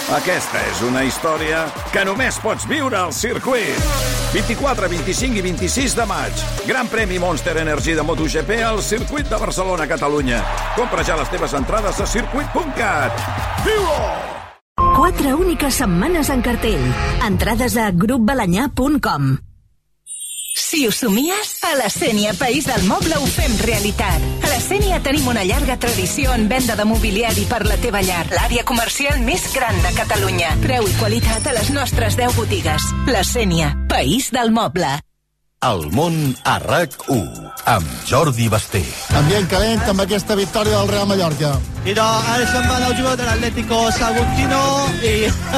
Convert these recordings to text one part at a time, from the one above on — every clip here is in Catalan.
Aquesta és una història que només pots viure al circuit. 24, 25 i 26 de maig. Gran premi Monster Energy de MotoGP al circuit de Barcelona, Catalunya. Compra ja les teves entrades a circuit.cat. Viu-ho! 4 úniques setmanes en cartell. Entrades a grupbalanyà.com. Si ho somies, a la Sénia, País del Moble, ho fem realitat. A la Sénia tenim una llarga tradició en venda de mobiliari per la teva llar. L'àrea comercial més gran de Catalunya. Preu i qualitat a les nostres 10 botigues. La Sénia, País del Moble. El món a RAC1, amb Jordi Basté. Ambient calent amb aquesta victòria del Real Mallorca. Mira, ara se'n va el jugador de l'Atlético Saguntino i...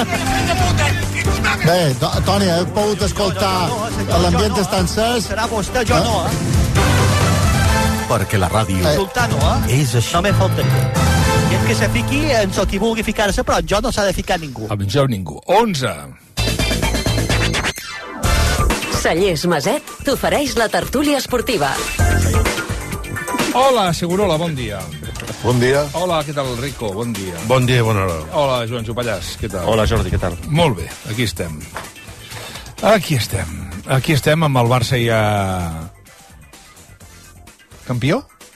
Bé, Toni, he pogut escoltar l'ambient està encès. Serà vostè, jo no, Perquè la ràdio és així. No me faltaria. I que se fiqui en qui vulgui ficar-se, però jo no s'ha de ficar ningú. A jo ningú. 11. Cellers Maset t'ofereix la tertúlia esportiva. Hola, Segurola, bon dia. Bon dia. Hola, què tal, Rico? Bon dia. Bon dia i bona hora. Hola, Joan Jopallàs, què tal? Hola, Jordi, què tal? Molt bé, aquí estem. Aquí estem amb el Barça ja... Campió?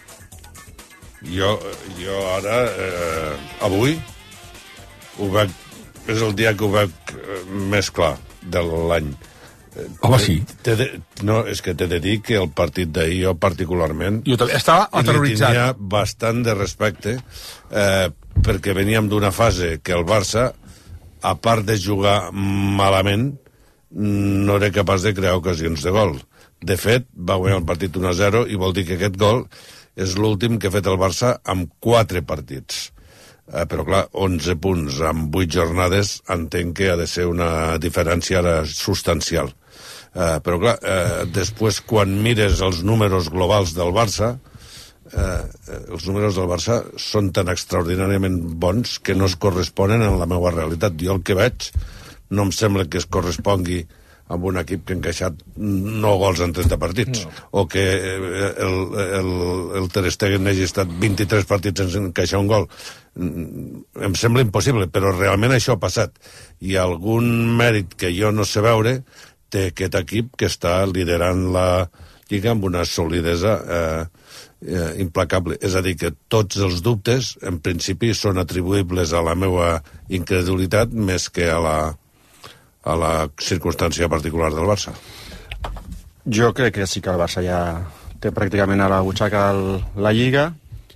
Jo ara, avui, ho veig, és el dia que ho veig més clar de l'any. Home, sí. No, és que t'he de dir que el partit d'ahir, jo particularment... Jo també estava aterroritzat. Li tenia bastant de respecte, perquè veníem d'una fase que el Barça, a part de jugar malament, no era capaç de crear ocasions de gol. De fet, va guanyar el partit 1-0 i vol dir que aquest gol és l'últim que ha fet el Barça amb 4 partits. Però clar, 11 punts en 8 jornades entenc que ha de ser una diferència ara substancial. Però clar, després quan mires els números globals del Barça, els números del Barça són tan extraordinàriament bons que no es corresponen amb la meva realitat. Jo el que veig no em sembla que es correspongui amb un equip que ha encaixat 9 gols en 30 partits, o que el Ter Stegen hagi estat 23 partits sense encaixar un gol. Em sembla impossible, però realment això ha passat. I algun mèrit que jo no sé veure té aquest equip que està liderant la Lliga amb una solidesa implacable. És a dir, que tots els dubtes, en principi, són atribuïbles a la meva incredulitat més que a la circumstància particular del Barça. Jo crec que sí que el Barça ja té pràcticament a la butxaca la Lliga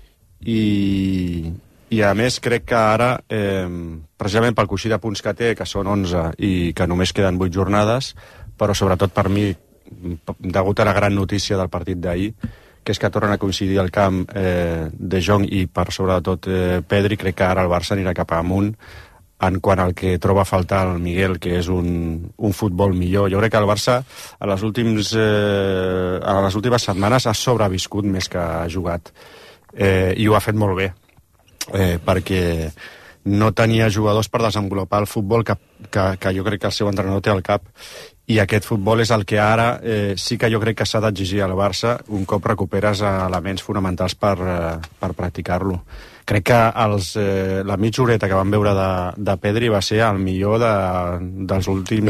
i a més crec que ara, precisament pel coixí de punts que té, que són 11 i que només queden 8 jornades, però sobretot per mi, degut a la gran notícia del partit d'ahir, que és que tornen a coincidir al camp De Jong i per sobretot Pedri, crec que ara el Barça anirà cap amunt en quant al que troba a faltar el Miguel, que és un futbol millor. Jo crec que el Barça a les últimes setmanes ha sobreviscut més que ha jugat, i ho ha fet molt bé, perquè no tenia jugadors per desenvolupar el futbol que jo crec que el seu entrenador té al cap, i aquest futbol és el que ara sí que jo crec que s'ha d'exigir al Barça un cop recuperes elements fonamentals per practicar-lo. Crec que la mitja horeta que vam veure de Pedri va ser el millor de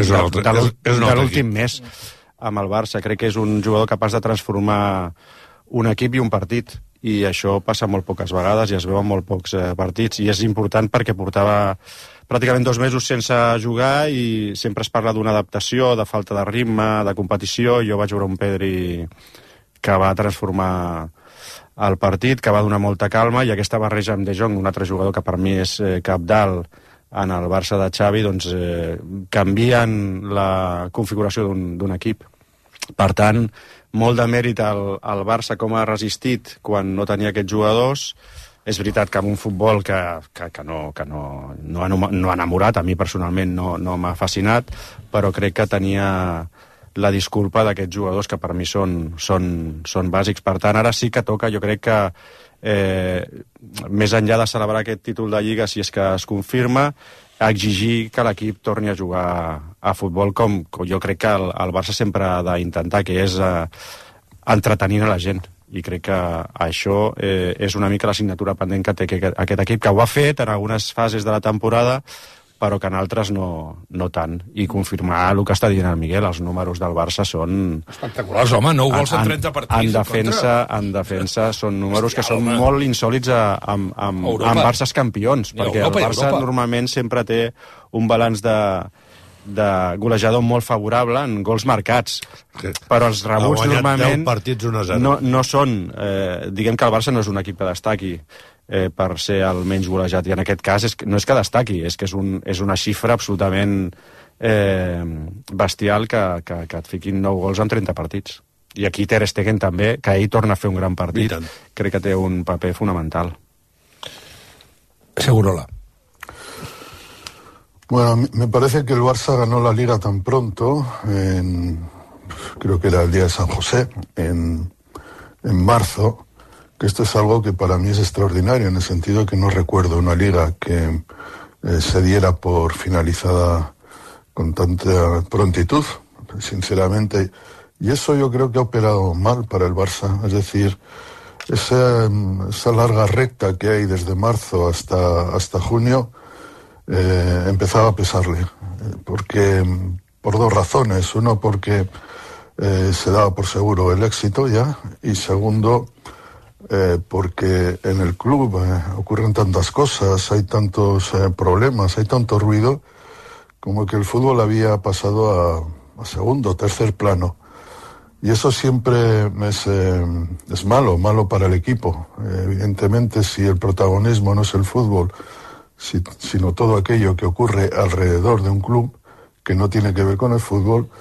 l'últim mes amb el Barça. Crec que és un jugador capaç de transformar un equip i un partit, i això passa molt poques vegades i es veu en molt pocs partits, i és important perquè portava pràcticament 2 mesos sense jugar i sempre es parla d'una adaptació, de falta de ritme, de competició. Jo vaig veure un Pedri que va transformar el partit, que va donar molta calma, i aquesta barreja amb De Jong, un altre jugador que per mi és cabdal en el Barça de Xavi, doncs canvien la configuració d'un equip. Per tant, molt de mèrit al Barça com ha resistit quan no tenia aquests jugadors. És veritat que amb un futbol que no ha enamorat, a mi personalment no m'ha fascinat, però crec que tenia la disculpa d'aquests jugadors que per mi són bàsics. Per tant, ara sí que toca, jo crec que més enllà de celebrar aquest títol de Lliga, si és que es confirma, exigir que l'equip torni a jugar a futbol com jo crec que el Barça sempre ha d'intentar, que és entretenint a la gent. I crec que això és una mica la signatura pendent que té aquest equip, que ho ha fet en algunes fases de la temporada, però que en altres no tant. I confirmar el que està dient el Miguel, els números del Barça són... Espectaculars, home, 9 gols en 30 partits. En defensa són números que són molt insòlits amb Barças campions, perquè el Barça normalment sempre té un balanç de golejador molt favorable en gols marcats, però els rebuts normalment no són... Diguem que el Barça no és un equip que destaqui per ser el menys golejat, i en aquest cas no és que destaqui, és que és una xifra absolutament bestial que et fiquin 9 gols en 30 partits. I aquí Ter Stegen també, que ell torna a fer un gran partit, crec que té un paper fonamental. Segurola. Bueno, me parece que el Barça ganó la Liga tan pronto, creo que era el día de San José, en marzo, que esto es algo que para mí es extraordinario, en el sentido que no recuerdo una Liga que se diera por finalizada con tanta prontitud, sinceramente. Y eso yo creo que ha operado mal para el Barça, es decir, esa larga recta que hay desde marzo hasta junio, empezaba a pesarle, porque por dos razones. Uno, porque se daba por seguro el éxito ya, y segundo, porque en el club ocurren tantas cosas, hay tantos problemas, hay tanto ruido, como que el fútbol había pasado a segundo, tercer plano. Y eso siempre es malo para el equipo. Evidentemente, si el protagonismo no es el fútbol, sino todo aquello que ocurre alrededor de un club que no tiene que ver con el fútbol,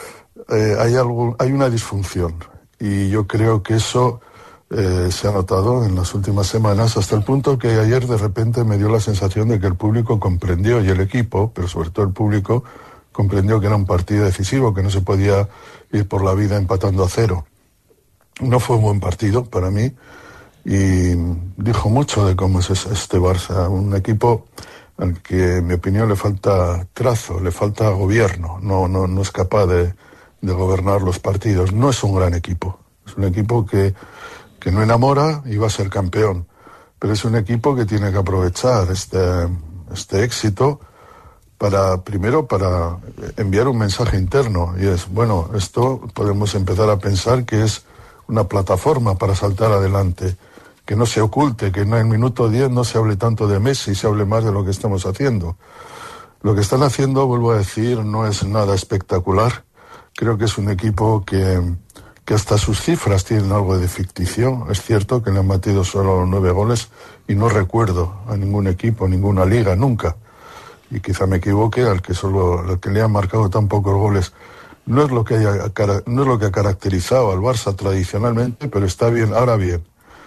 hay una disfunción, y yo creo que eso se ha notado en las últimas semanas, hasta el punto que ayer de repente me dio la sensación de que el público comprendió, y el equipo, pero sobre todo el público, comprendió que era un partido decisivo, que no se podía ir por la vida empatando a 0. No fue un buen partido para mí, y dijo mucho de cómo es este Barça, un equipo al que, en mi opinión, le falta trazo, le falta gobierno, no es capaz de gobernar los partidos. No es un gran equipo, es un equipo que no enamora y va a ser campeón, pero es un equipo que tiene que aprovechar este éxito primero para enviar un mensaje interno, y es, bueno, esto podemos empezar a pensar que es una plataforma para saltar adelante, que no se oculte, que en el minuto 10 no se hable tanto de Messi, se hable más de lo que estamos haciendo. Lo que están haciendo, vuelvo a decir, no es nada espectacular. Creo que es un equipo que hasta sus cifras tienen algo de ficticio. Es cierto que le han batido solo 9 goles, y no recuerdo a ningún equipo, ninguna liga, nunca. Y quizá me equivoque, al que le han marcado tan pocos goles. No es lo que ha caracterizado al Barça tradicionalmente, pero está bien. Ahora bien,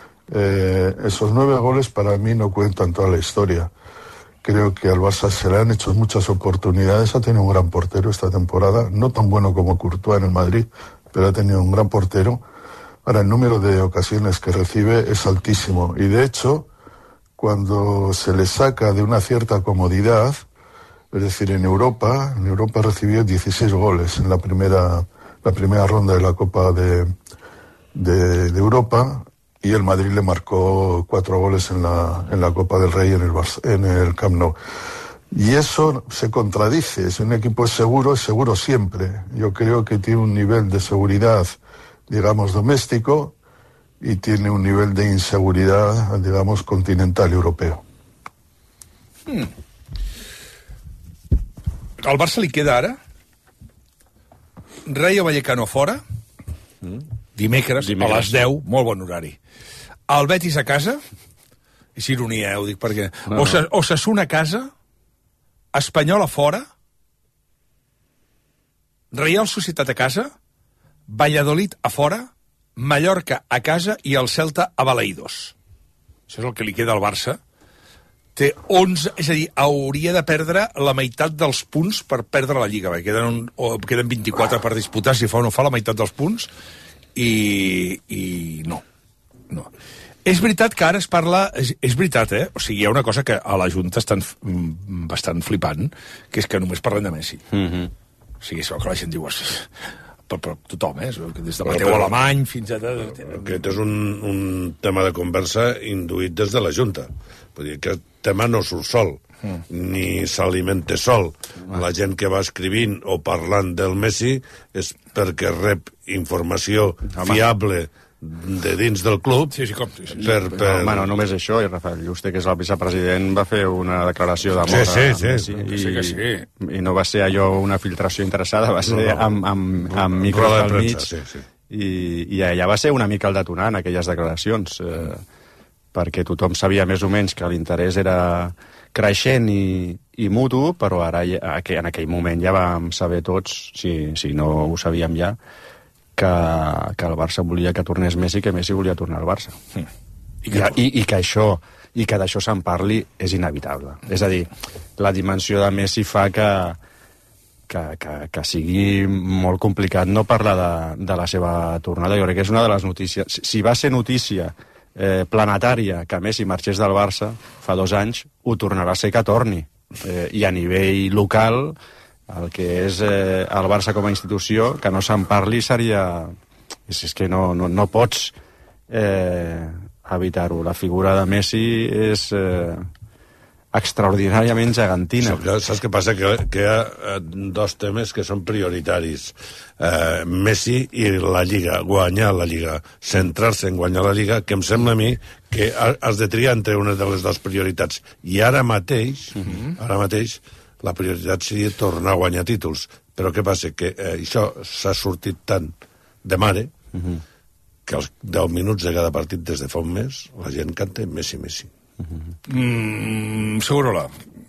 esos 9 goles para mí no cuentan toda la historia. Creo que al Barça se le han hecho muchas oportunidades. Ha tenido un gran portero esta temporada, no tan bueno como Courtois en el Madrid, pero ha tenido un gran portero. Ahora, el número de ocasiones que recibe es altísimo, y de hecho, cuando se le saca de una cierta comodidad, es decir, en Europa recibió 16 goles en la primera ronda de la Copa de Europa, y el Madrid le marcó 4 goles en la Copa del Rey en el Camp Nou. Y eso se contradice. Si un equipo es seguro siempre. Yo creo que tiene un nivel de seguridad, digamos, doméstico, y tiene un nivel de inseguridad, digamos, continental europeo. Al Barça li queda ara Rayo Vallecano fora, dimecres a les 10, molt bon horari. El Betis a casa, és ironia, ho dic perquè... No. Osasuna a casa, Espanyol a fora, Real Societat a casa, Valladolid a fora, Mallorca a casa i el Celta a Balaïdos. Això és el que li queda al Barça. Té 11, és a dir, hauria de perdre la meitat dels punts per perdre la Lliga. Queden 24 per disputar, si fa o no fa la meitat dels punts, i no. És veritat que ara es parla... És veritat, O sigui, hi ha una cosa que a la Junta estan bastant flipant, que és que només parlen de Messi. O sigui, això que la gent diu... Per tothom, des de Mateu Alemany fins a... Aquest és un tema de conversa induït des de la Junta. Vull dir que el tema no surt sol. ni s'alimenta sol. La gent que va escrivint o parlant del Messi és perquè rep informació fiable de dins del club. Sí. Home, no només això, i Rafael Yuste, que és el vicepresident, va fer una declaració d'amor a Messi. Sí. I no va ser allò una filtració interessada, va ser amb micros al mig. I allà va ser una mica el detonant, aquelles declaracions, perquè tothom sabia més o menys que l'interès era creixent i mutu, però ara en aquell moment ja vam saber tots, si no ho sabíem ja, que el Barça volia que tornés Messi, que Messi volia tornar al Barça. I que d'això se'n parli és inevitable. És a dir, la dimensió de Messi fa que sigui molt complicat no parlar de la seva tornada. Jo crec que és una de les notícies. Si va ser notícia planetària que Messi marxés del Barça fa 2 anys, ho tornarà a ser que torni. I a nivell local, el que és el Barça com a institució, que no se'n parli seria... És que no pots evitar-ho. La figura de Messi és extraordinàriament gegantina. Saps què passa? Que hi ha 2 temes que són prioritaris. Messi i la Lliga, guanyar la Lliga, centrar-se en guanyar la Lliga, que em sembla a mi que has de triar entre una de les 2 prioritats. I ara mateix, la prioritat seria tornar a guanyar títols. Però què passa? Que això s'ha sortit tant de mare que als 10 minuts de cada partit des de fa un mes la gent canta Messi. Segurola.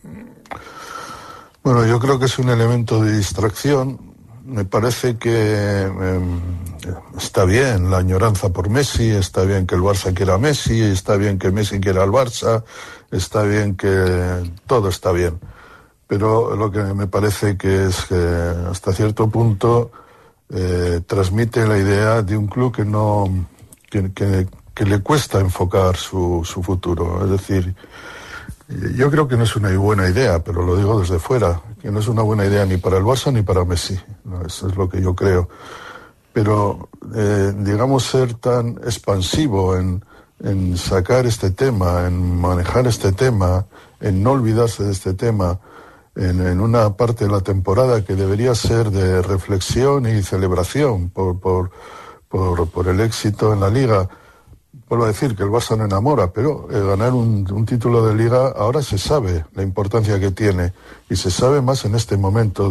Bueno, yo creo que es un elemento de distracción. Me parece que está bien la añoranza por Messi, está bien que el Barça quiera a Messi, está bien que Messi quiera al Barça, está bien que todo está bien. Pero lo que me parece que es que hasta cierto punto transmite la idea de un club que le cuesta enfocar su futuro. Es decir, yo creo que no es una buena idea, pero lo digo desde fuera, que no es una buena idea ni para el Barça ni para Messi. No, eso es lo que yo creo. Pero, digamos, ser tan expansivo en sacar este tema, en manejar este tema, en no olvidarse de este tema, en una parte de la temporada que debería ser de reflexión y celebración por el éxito en la Liga. Vuelvo a decir que el Barça no enamora, pero ganar un título de Liga ahora se sabe la importancia que tiene y se sabe más en este momento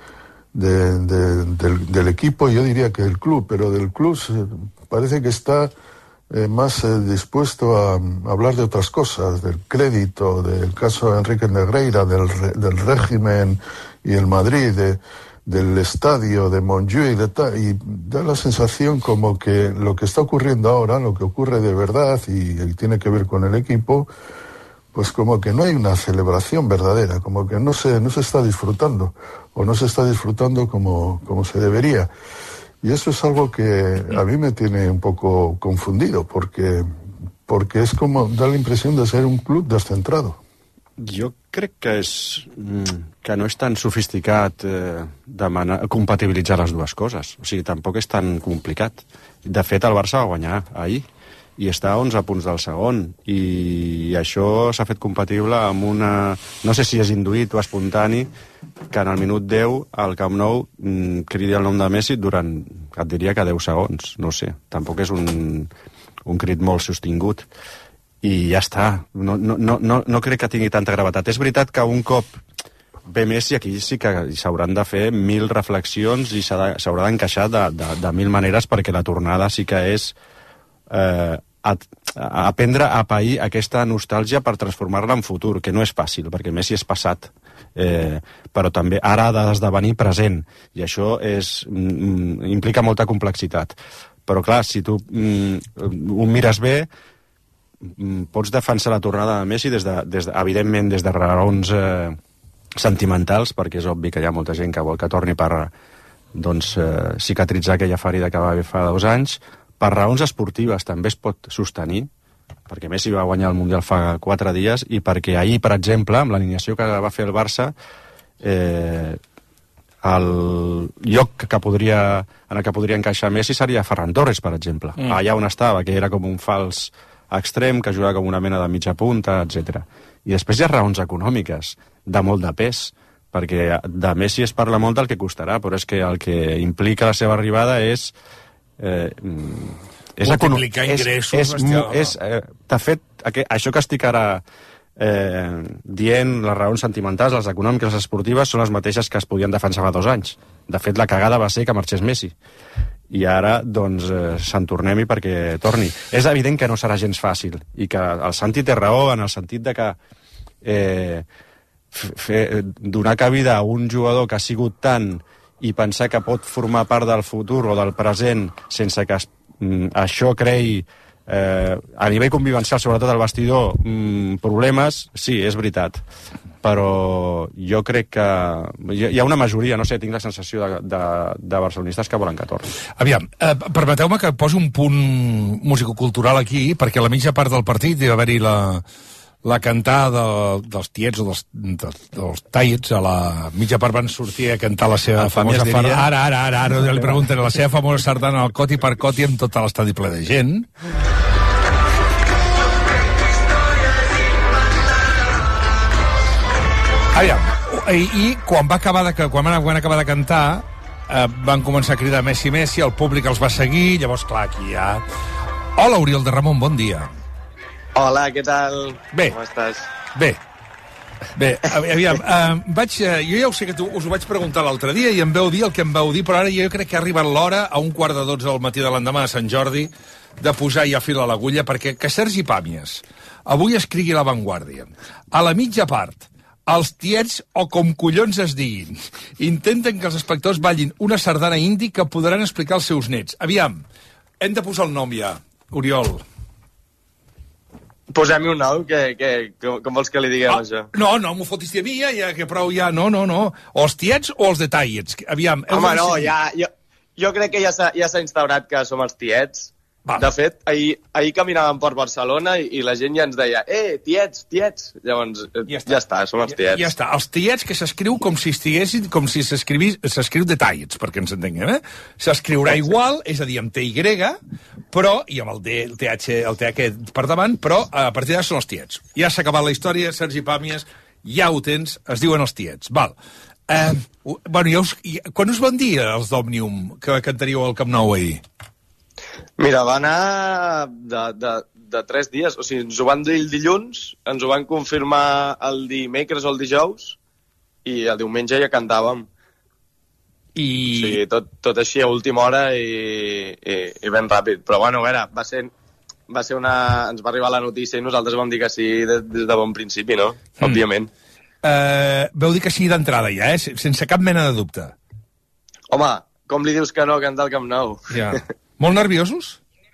del equipo, yo diría que del club, pero del club parece que está más dispuesto a hablar de otras cosas, del crédito, del caso de Enrique Negreira, del régimen y el Madrid, del estadio, de Montjuïc, y da la sensación como que lo que está ocurriendo ahora, lo que ocurre de verdad y tiene que ver con el equipo, pues como que no hay una celebración verdadera, como que no se está disfrutando, o no se está disfrutando como se debería. Y eso es algo que a mí me tiene un poco confundido, porque es como da la impressió de ser un club descentrado. Jo crec que no és tan sofisticat compatibilitzar les dues coses. O sigui, tampoc és tan complicat. De fet, el Barça va guanyar ahir i està a 11 punts del segon, i això s'ha fet compatible amb una... No sé si és induït o espontani que en el minut 10 al Camp Nou cridi el nom de Messi durant, et diria que 10 segons, no sé, tampoc és un crit molt sostingut, i ja està. No crec que tingui tanta gravetat. És veritat que un cop ve Messi, aquí sí que s'hauran de fer 1000 reflexions i s'haurà d'encaixar de 1000 maneres, perquè la tornada sí que és aprendre a pair aquesta nostàlgia per transformar-la en futur, que no és fàcil, perquè Messi és passat, però també ara ha d'esdevenir present, i això implica molta complexitat. Però clar, si tu ho mires bé, pots defensar la tornada de Messi evidentment des de raons sentimentals, perquè és obvi que hi ha molta gent que vol que torni per cicatritzar aquella ferida que va haver fa 2 anys. Per raons esportives també es pot sostenir, perquè Messi va guanyar el Mundial fa 4 dies, i perquè ahir, per exemple, amb l'alineació que va fer el Barça, el lloc en el que podria encaixar Messi seria Ferran Torres, per exemple. Allà on estava, que era com un fals extrem, que jugava com una mena de mitja punta, etc. I després hi ha raons econòmiques, de molt de pes, perquè de Messi es parla molt del que costarà, però és que el que implica la seva arribada és... multiplicar ingressos, de fet, això que estic ara dient, les raons sentimentals, les econòmiques, les esportives, són les mateixes que es podien defensar fa 2 anys. De fet, la cagada va ser que marxés Messi. I ara, doncs, se'n tornem-hi perquè torni. És evident que no serà gens fàcil, i que el Santi té raó en el sentit de que donar cabida a un jugador que ha sigut tant i pensar que pot formar part del futur o del present sense que això creï a nivell convivencial, sobretot al vestidor, problemes, sí, és veritat. Però jo crec que hi ha una majoria, no sé, tinc la sensació de barcelonistes que volen que torni. Aviam, permeteu-me que posi un punt musicocultural aquí, perquè a la mitja part del partit hi va haver-hi la cantada dels tiets o dels tallets. A la mitja part van sortir a cantar la seva famosa... Ara li pregunten la seva famosa sardana al coti per coti amb tot l'estadi ple de gent. Aviam, i quan van acabar de cantar van començar a cridar Messi, Messi, el públic els va seguir, llavors clar, aquí hi ha... Hola, Oriol de Ramon, bon dia. Hola, què tal? Bé. Com estàs? Bé, aviam, jo ja ho sé que us ho vaig preguntar l'altre dia i em vau dir el que em vau dir, però ara jo crec que ha arribat l'hora, a 11:45 del matí de l'endemà de Sant Jordi, de posar ja fil a l'agulla, perquè que Sergi Pàmies avui escrigui a La Vanguardia. A la mitja part, els tiets, o com collons es diguin, intenten que els espectadors ballin una sardana indi que podran explicar als seus nets. Aviam, hem de posar el nom ja, Oriol. Posem-hi un nom, com vols que li diguem això? No, m'ho fotis a mi, ja que prou ja, no. O els tiets o els detallets. Aviam. Home, no, jo crec que ja s'ha instaurat que som els tiets. Va. De fet, ahir caminàvem per Barcelona i la gent ja ens deia tiets. Llavors, ja està, som els tiets. Ja està, els tiets que s'escriu com si s'escriu detallets, perquè ens entenguem, S'escriurà igual, és a dir, amb TY, però, i amb el TH per davant, però a partir d'ara són els tiets. Ja s'ha acabat la història, Sergi Pàmies, ja ho tens, es diuen els tiets. Val. Quan us van dir els d'Òmnium que cantaríeu al Camp Nou ahir? Mira, va anar de 3 dies. O sigui, ens ho van dir el dilluns, ens ho van confirmar el dimecres o el dijous, i el diumenge ja cantàvem. O sigui, tot així a última hora i ben ràpid. Però bueno, a veure, ens va arribar la notícia i nosaltres vam dir que sí des de bon principi, no? Òbviament. Veu dir que sí d'entrada ja, sense cap mena de dubte. Home, com li dius que no a cantar al Camp Nou? Ja. Molt nerviosos?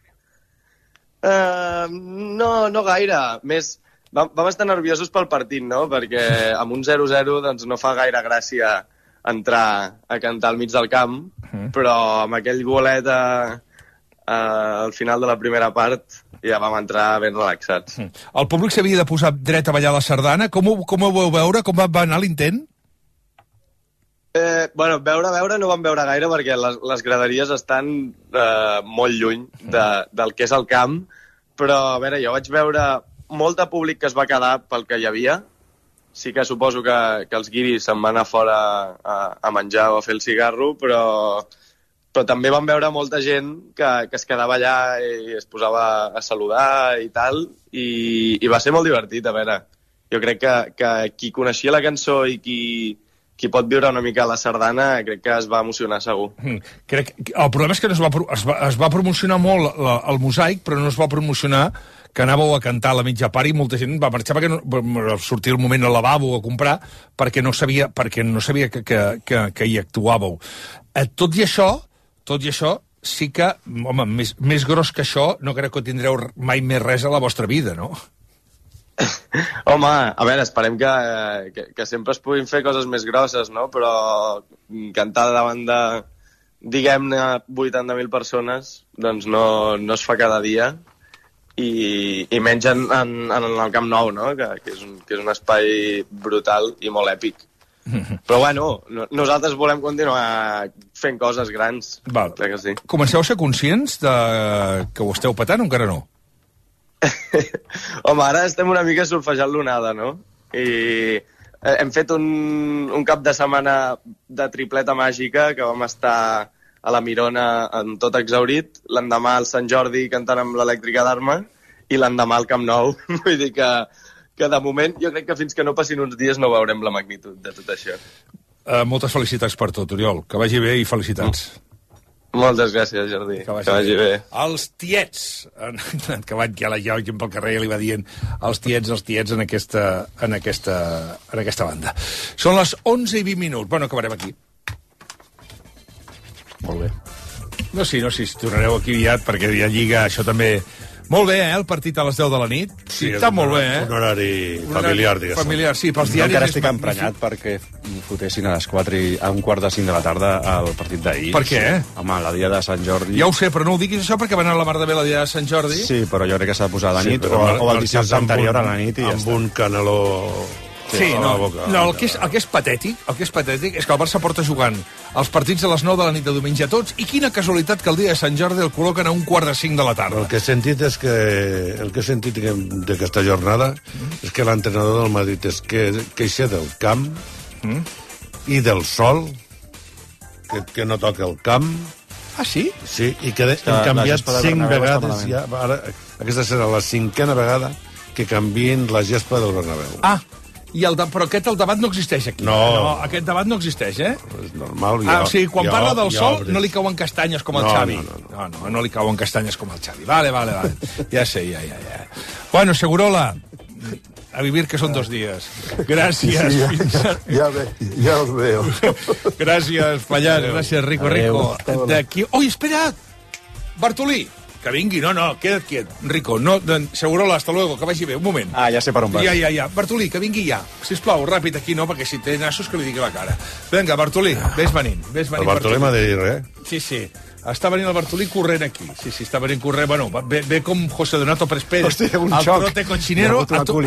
No gaire. Més, vam estar nerviosos pel partit, no? Perquè amb un 0-0 doncs, no fa gaire gràcia entrar a cantar al mig del camp, però amb aquell golet al final de la primera part ja vam entrar ben relaxats. El públic s'havia de posar dret a ballar la sardana. Com ho vau veure? Com va anar l'intent? Veure no vam veure gaire perquè les graderies estan molt lluny del que és el camp, però a veure, jo vaig veure molt de públic que es va quedar pel que hi havia. Sí que suposo que els guiris se'n van anar fora a menjar o a fer el cigarro, però també vam veure molta gent que es quedava allà i es posava a saludar i tal, i va ser molt divertit, a veure. Jo crec que qui coneixia la cançó i qui pot viure una mica la sardana, crec que es va emocionar segur. El problema és que es va promocionar molt el Mosaic, però no es va promocionar que anàveu a cantar a la mitja part i molta gent va marxar perquè no sortia el moment al lavabo a comprar perquè no sabia que hi actuàveu. Tot i això, sí que, home, més gros que això, no crec que tindreu mai més res a la vostra vida, no? Home, a veure, esperem que sempre es puguin fer coses més grosses, no? Però cantar davant de, diguem-ne, 80.000 persones, doncs no es fa cada dia, i menys en el Camp Nou, no? Que és un espai brutal i molt èpic. Però bueno, nosaltres volem continuar fent coses grans. Val. Crec que sí. Comenceu a ser conscients que ho esteu patant o encara no? Home, ara estem una mica surfejant l'onada, no? I hem fet un cap de setmana de tripleta màgica que vam estar a la Mirona amb tot exhaurit, l'endemà al Sant Jordi cantant amb l'Elèctrica d'Arma i l'endemà al Camp Nou. Vull dir que de moment jo crec que fins que no passin uns dies no veurem la magnitud de tot això. Moltes felicitats per tot, Oriol. Que vagi bé i felicitats. Moltes gràcies, Jordi. Que vagi bé. Els tiets, que van aquí a la gent pel carrer i li va dient els tiets en aquesta banda. Són les 11:20. Bueno, acabarem aquí. Molt bé. No, sí, tornareu aquí aviat, perquè ja lliga això també. Molt bé, el partit a les 10 de la nit. Sí, està molt bé, Un horari familiar, diguéssim. Familiar, sí, pels Jo diaris... encara estic emprenyat perquè fotessin a les 4 i a 4:45 de la tarda el partit d'ahir. Per què? Home, la dia de Sant Jordi... Ja ho sé, però no ho diguis això perquè va anar a la mar de bé la dia de Sant Jordi. Sí, però jo crec que s'ha de posar a la nit o el dissabte anterior a la nit i ja està. Amb un caneló... Sí, no, el que és patètic és que el Barça porta jugant els partits a les 9 de la nit de diumenge a tots, i quina casualitat que el dia de Sant Jordi el col·loquen a 4:45 de la tarda. El que he sentit d'aquesta jornada és que l'entrenador del Madrid es queixa del camp i del sol, que no toca el camp. Ah, sí? Sí, i que hem canviat 5 vegades ja. Ara, aquesta serà la 5a vegada que canvien la gespa del Bernabéu. Ah, però el debat no existeix aquí. No, aquest debat no existeix, eh? És normal. O sigui, quan parla del sol no li cauen castanyes com el Xavi. No li cauen castanyes com el Xavi. Vale. Ja sé, ja. Bueno, Segurola, a vivir que són 2 días. Gràcies. Ya os veo. Gràcies, Pallars. Gràcies, Rico. D'aquí... Oi, espera't! Bartolí. Que vingui, no, queda't quiet. Rico, no, Segurola, hasta luego, que vagi bé, un moment. Ja sé per on vas. Ja. Bartolí, que vingui ja. Sisplau, ràpid aquí, no, perquè si té nassos que li digui la cara. Vinga, Bartolí, vés venint. El Bartolí m'ha de dir res. Sí. Està venint el Bartolí corrent aquí. Sí, està venint corrent. Bueno, ve com José Donato Pérez Pérez. Hòstia, un xoc. El prote cochinero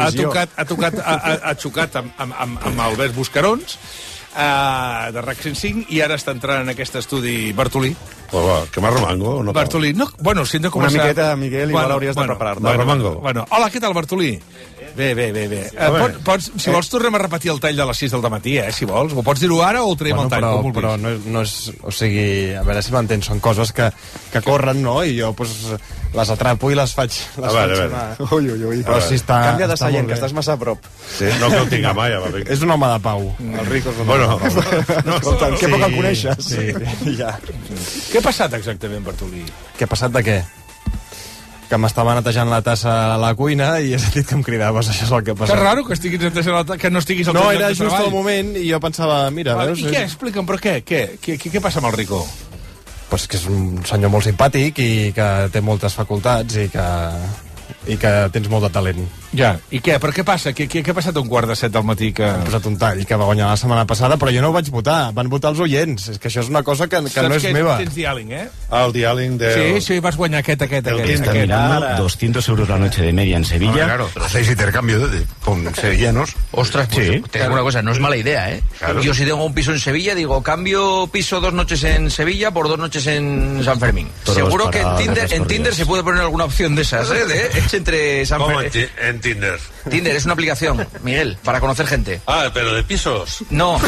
ha xocat amb Albert Buscarons de RAC 105 i ara està entrant en aquest estudi Bartolí. Que m'arremango o no? Bartolí, no, bueno, si hem de començar... Una miqueta, Miguel, igual hauries de preparar-te. M'arremango. Hola, què tal, Bartolí? Bé. Si vols, tornem a repetir el tall de les 6 del matí, si vols. Ho pots dir-ho ara o ho traiem el tall? Però no és... O sigui, a veure si m'entens, són coses que corren, no? I jo, les atrapo i les faig... A veure. Ui. Però si està... Canvia de seient, que estàs massa a prop. Sí, no que ho tinga mai, va bé. És un home de pau. El Rico és un home de pau. Escolta, que poc el coneixes. Sí, ja. Què ha passat exactament, Bartolí? Què ha passat de què? Que m'estava netejant la tassa a la cuina i he sentit que em cridaves, això és el que ha passat. Que raro que estiguis netejant la tassa, que no estiguis al teu lloc de treball. No, era just al moment i jo pensava, mira, veus... I què? Explica'm, però què? Què passa amb el Rico? Pues que és un senyor molt simpàtic i que té moltes facultats i que tens molt de talent. Ja, i què? Però què passa? Què ha passat a 6:45 del matí que... Han posat un tall que va guanyar la setmana passada, però jo no ho vaig votar, van votar els oients. És que això és una cosa que no és meva. Tens diàling, eh? El diàling de... Sí, vas guanyar aquest. Está mirando 200 euros la noche de media en Sevilla. Claro, hacéis intercambio con sevillanos. Ostras, pues sí, te digo una cosa, no es mala idea, ¿eh? Claro. Yo si tengo un piso en Sevilla, digo, cambio piso 2 noches en Sevilla por 2 noches en San Fermín. Todos seguro que en Tinder se puede poner alguna opción de esas, ¿eh? Es entre San Fermín... En Tinder? Tinder es una aplicación, Miguel, para conocer gente. Ah, pero de pisos. No.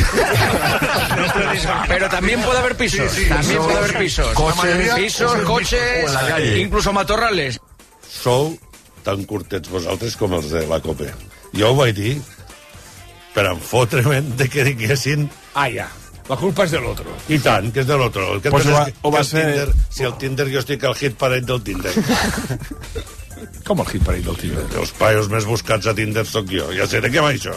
Pero también puede haber pisos. Sí, también puede haber pisos. Pisos, coches, incluso matorrales. Sou tan curtets vosaltres com els de la COPE. Jo ho vaig dir per enfotre'm de que diguessin... Ja. La culpa és de l'altre. I tant, que és de l'altre. Si el Tinder, jo estic al hit parade del Tinder. Com el hit parade del Tinder? Els paios més buscats a Tinder sóc jo. Ja sé de què va això.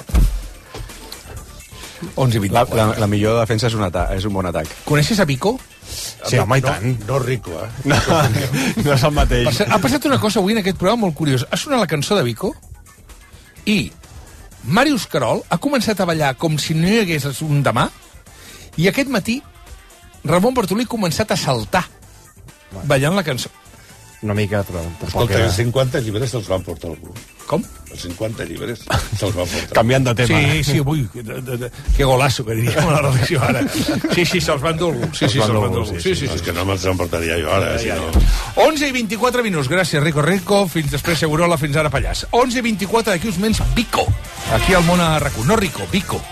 11:24. La millor defensa és un bon atac. Coneixes a Vico? Sí, home, i tant. No rico, eh? No és el mateix. Ha passat una cosa avui en aquest programa molt curiosa. Ha sonat la cançó de Vico i Màrius Carol ha començat a ballar com si no hi hagués un demà, i aquest matí Ramon Bartolí ha començat a saltar ballant la cançó. una mica, però tampoc Escolta, era... els 50 llibres se'ls van portar algú. Com? Els 50 llibres se'ls van portar. Canviant de tema. Sí, ui, que golazo, que diríem a la redacció ara. Sí, se'ls van dur algú. Sí, se'ls van dur algú. Sí. És que no me'ls emportaria jo ara, si no... 11 i 24 minuts. Gràcies, Rico. Fins després, Segurola, fins ara, Pallàs. 11 i 24, d'aquí uns moments, Vico. Aquí al món a RAC1. No Rico, Vico.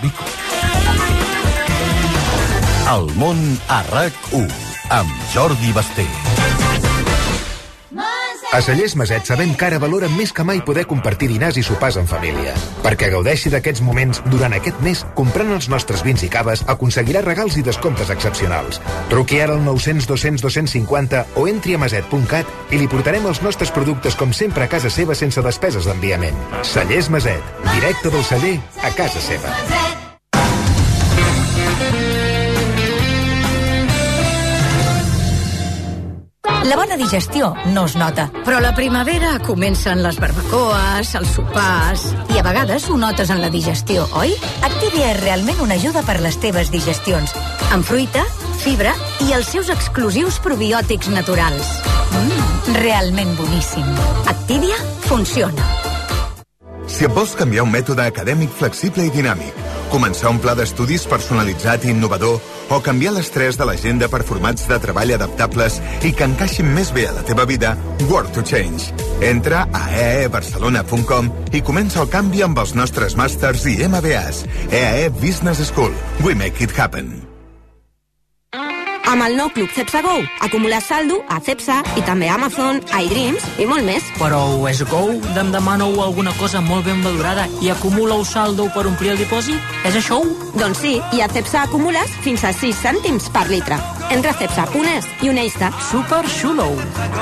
El món a RAC1, amb Jordi Basté. A Cellers Maset sabem que ara valoren més que mai poder compartir dinars i sopars en família. Perquè gaudeixi d'aquests moments durant aquest mes, comprant els nostres vins i caves, aconseguirà regals i descomptes excepcionals. Truqui ara al 900 200 250 o entri a maset.cat i li portarem els nostres productes com sempre a casa seva sense despeses d'enviament. Cellers Maset, directe del celler a casa seva. La bona digestió no es nota. Però a la primavera comencen les barbacoes, els sopars... I a vegades ho notes en la digestió, oi? Activia és realment una ajuda per les teves digestions. Amb fruita, fibra i els seus exclusius probiòtics naturals. Realment boníssim. Activia funciona. Si et vols canviar un mètode acadèmic flexible i dinàmic, començar un pla d'estudis personalitzat i innovador o canviar l'estrès de l'agenda per formats de treball adaptables i que encaixin més bé a la teva vida, Work to Change. Entra a eaebarcelona.com i comença el canvi amb els nostres màsters i MBAs. EAE Business School. We make it happen. Amb el nou Club Cepsa Go, acumular saldo a Cepsa i també a Amazon, iDreams i molt més. Però és Go, em demaneu alguna cosa molt ben valorada i acumuleu saldo per omplir el dipòsit? És això? Doncs sí, i a Cepsa acumules fins a 6 cèntims per litre. Entra a Cepsa.es i uneix-te. Super xulo!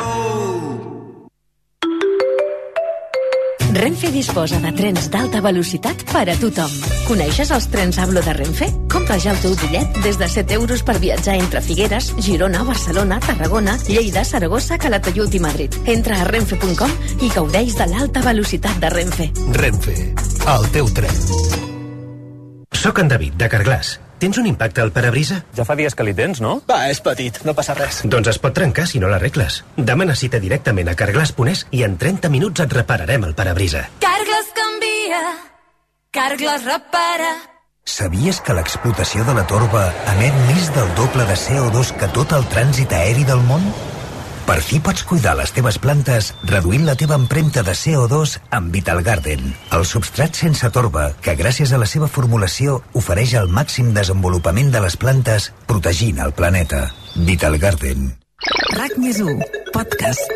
Renfe disposa de trens d'alta velocitat per a tothom. Coneixes els trens Ablo de Renfe? Compra ja el teu bitllet des de 7 euros per viatjar entre Figueres, Girona, Barcelona, Tarragona, Lleida, Saragossa, Calatayud i Madrid. Entra a renfe.com i gaudeix de l'alta velocitat de Renfe. Renfe, el teu tren. Soc en David, de Carglass. Tens un impacte al parabrisa? Ja fa dies que li tens, no? Va, és petit, no passa res. Doncs es pot trencar si no l'arregles. Demana cita directament a Carglass.es i en 30 minuts et repararem el parabrisa. Carglass canvia, Carglass repara. Sabies que l'explotació de la torba emet més del doble de CO2 que tot el trànsit aeri del món? Per fi pots cuidar les teves plantes reduint la teva empremta de CO2 amb Vital Garden, el substrat sense torba que gràcies a la seva formulació ofereix el màxim desenvolupament de les plantes protegint el planeta. Vital Garden. RAC+1, podcast.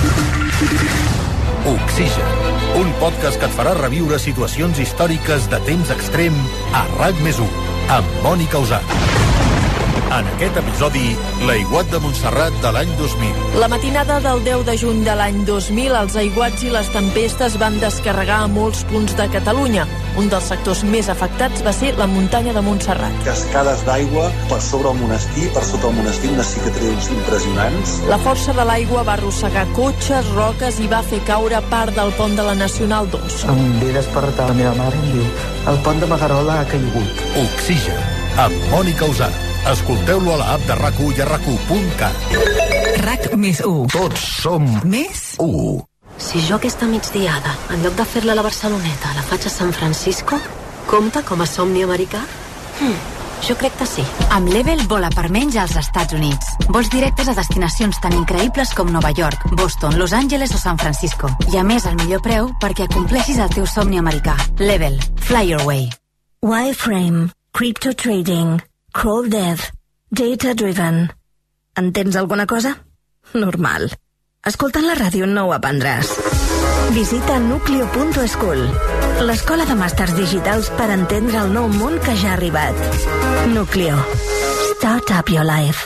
Oxigen, un podcast que et farà reviure situacions històriques de temps extrem a RAC+1, amb Mònica Usat. En aquest episodi, l'aiguat de Montserrat de l'any 2000. La matinada del 10 de juny de l'any 2000, els aiguats i les tempestes van descarregar a molts punts de Catalunya. Un dels sectors més afectats va ser la muntanya de Montserrat. Cascades d'aigua per sobre el monestir, per sota el monestir, unes cicatrius impressionants. La força de l'aigua va arrossegar cotxes, roques i va fer caure part del pont de la Nacional 2. Em ve despertar la meva mare i em diu: el pont de Magarola ha caigut. Oxigen, amb Mònica Usat. Escolteu-lo a l'app de RAC1 i a RAC1.cat. RAC+1. Tots som més 1. Si jo aquesta migdiada, en lloc de fer-la a la Barceloneta, la faig a San Francisco, compta com a somni americà? Jo crec que sí. Amb Level vola per menys als Estats Units. Vols directes a destinacions tan increïbles com Nova York, Boston, Los Angeles o San Francisco. I a més, al millor preu perquè acompleixis el teu somni americà. Level. Fly your way. Wireframe. Crypto trading. Crawl Death. Data driven. Entens alguna cosa? Normal. Escoltant la ràdio no ho aprendràs. Visita nucleo.school, l'escola de màsters digitals per entendre el nou món que ja ha arribat. Nucleo. Start up your life.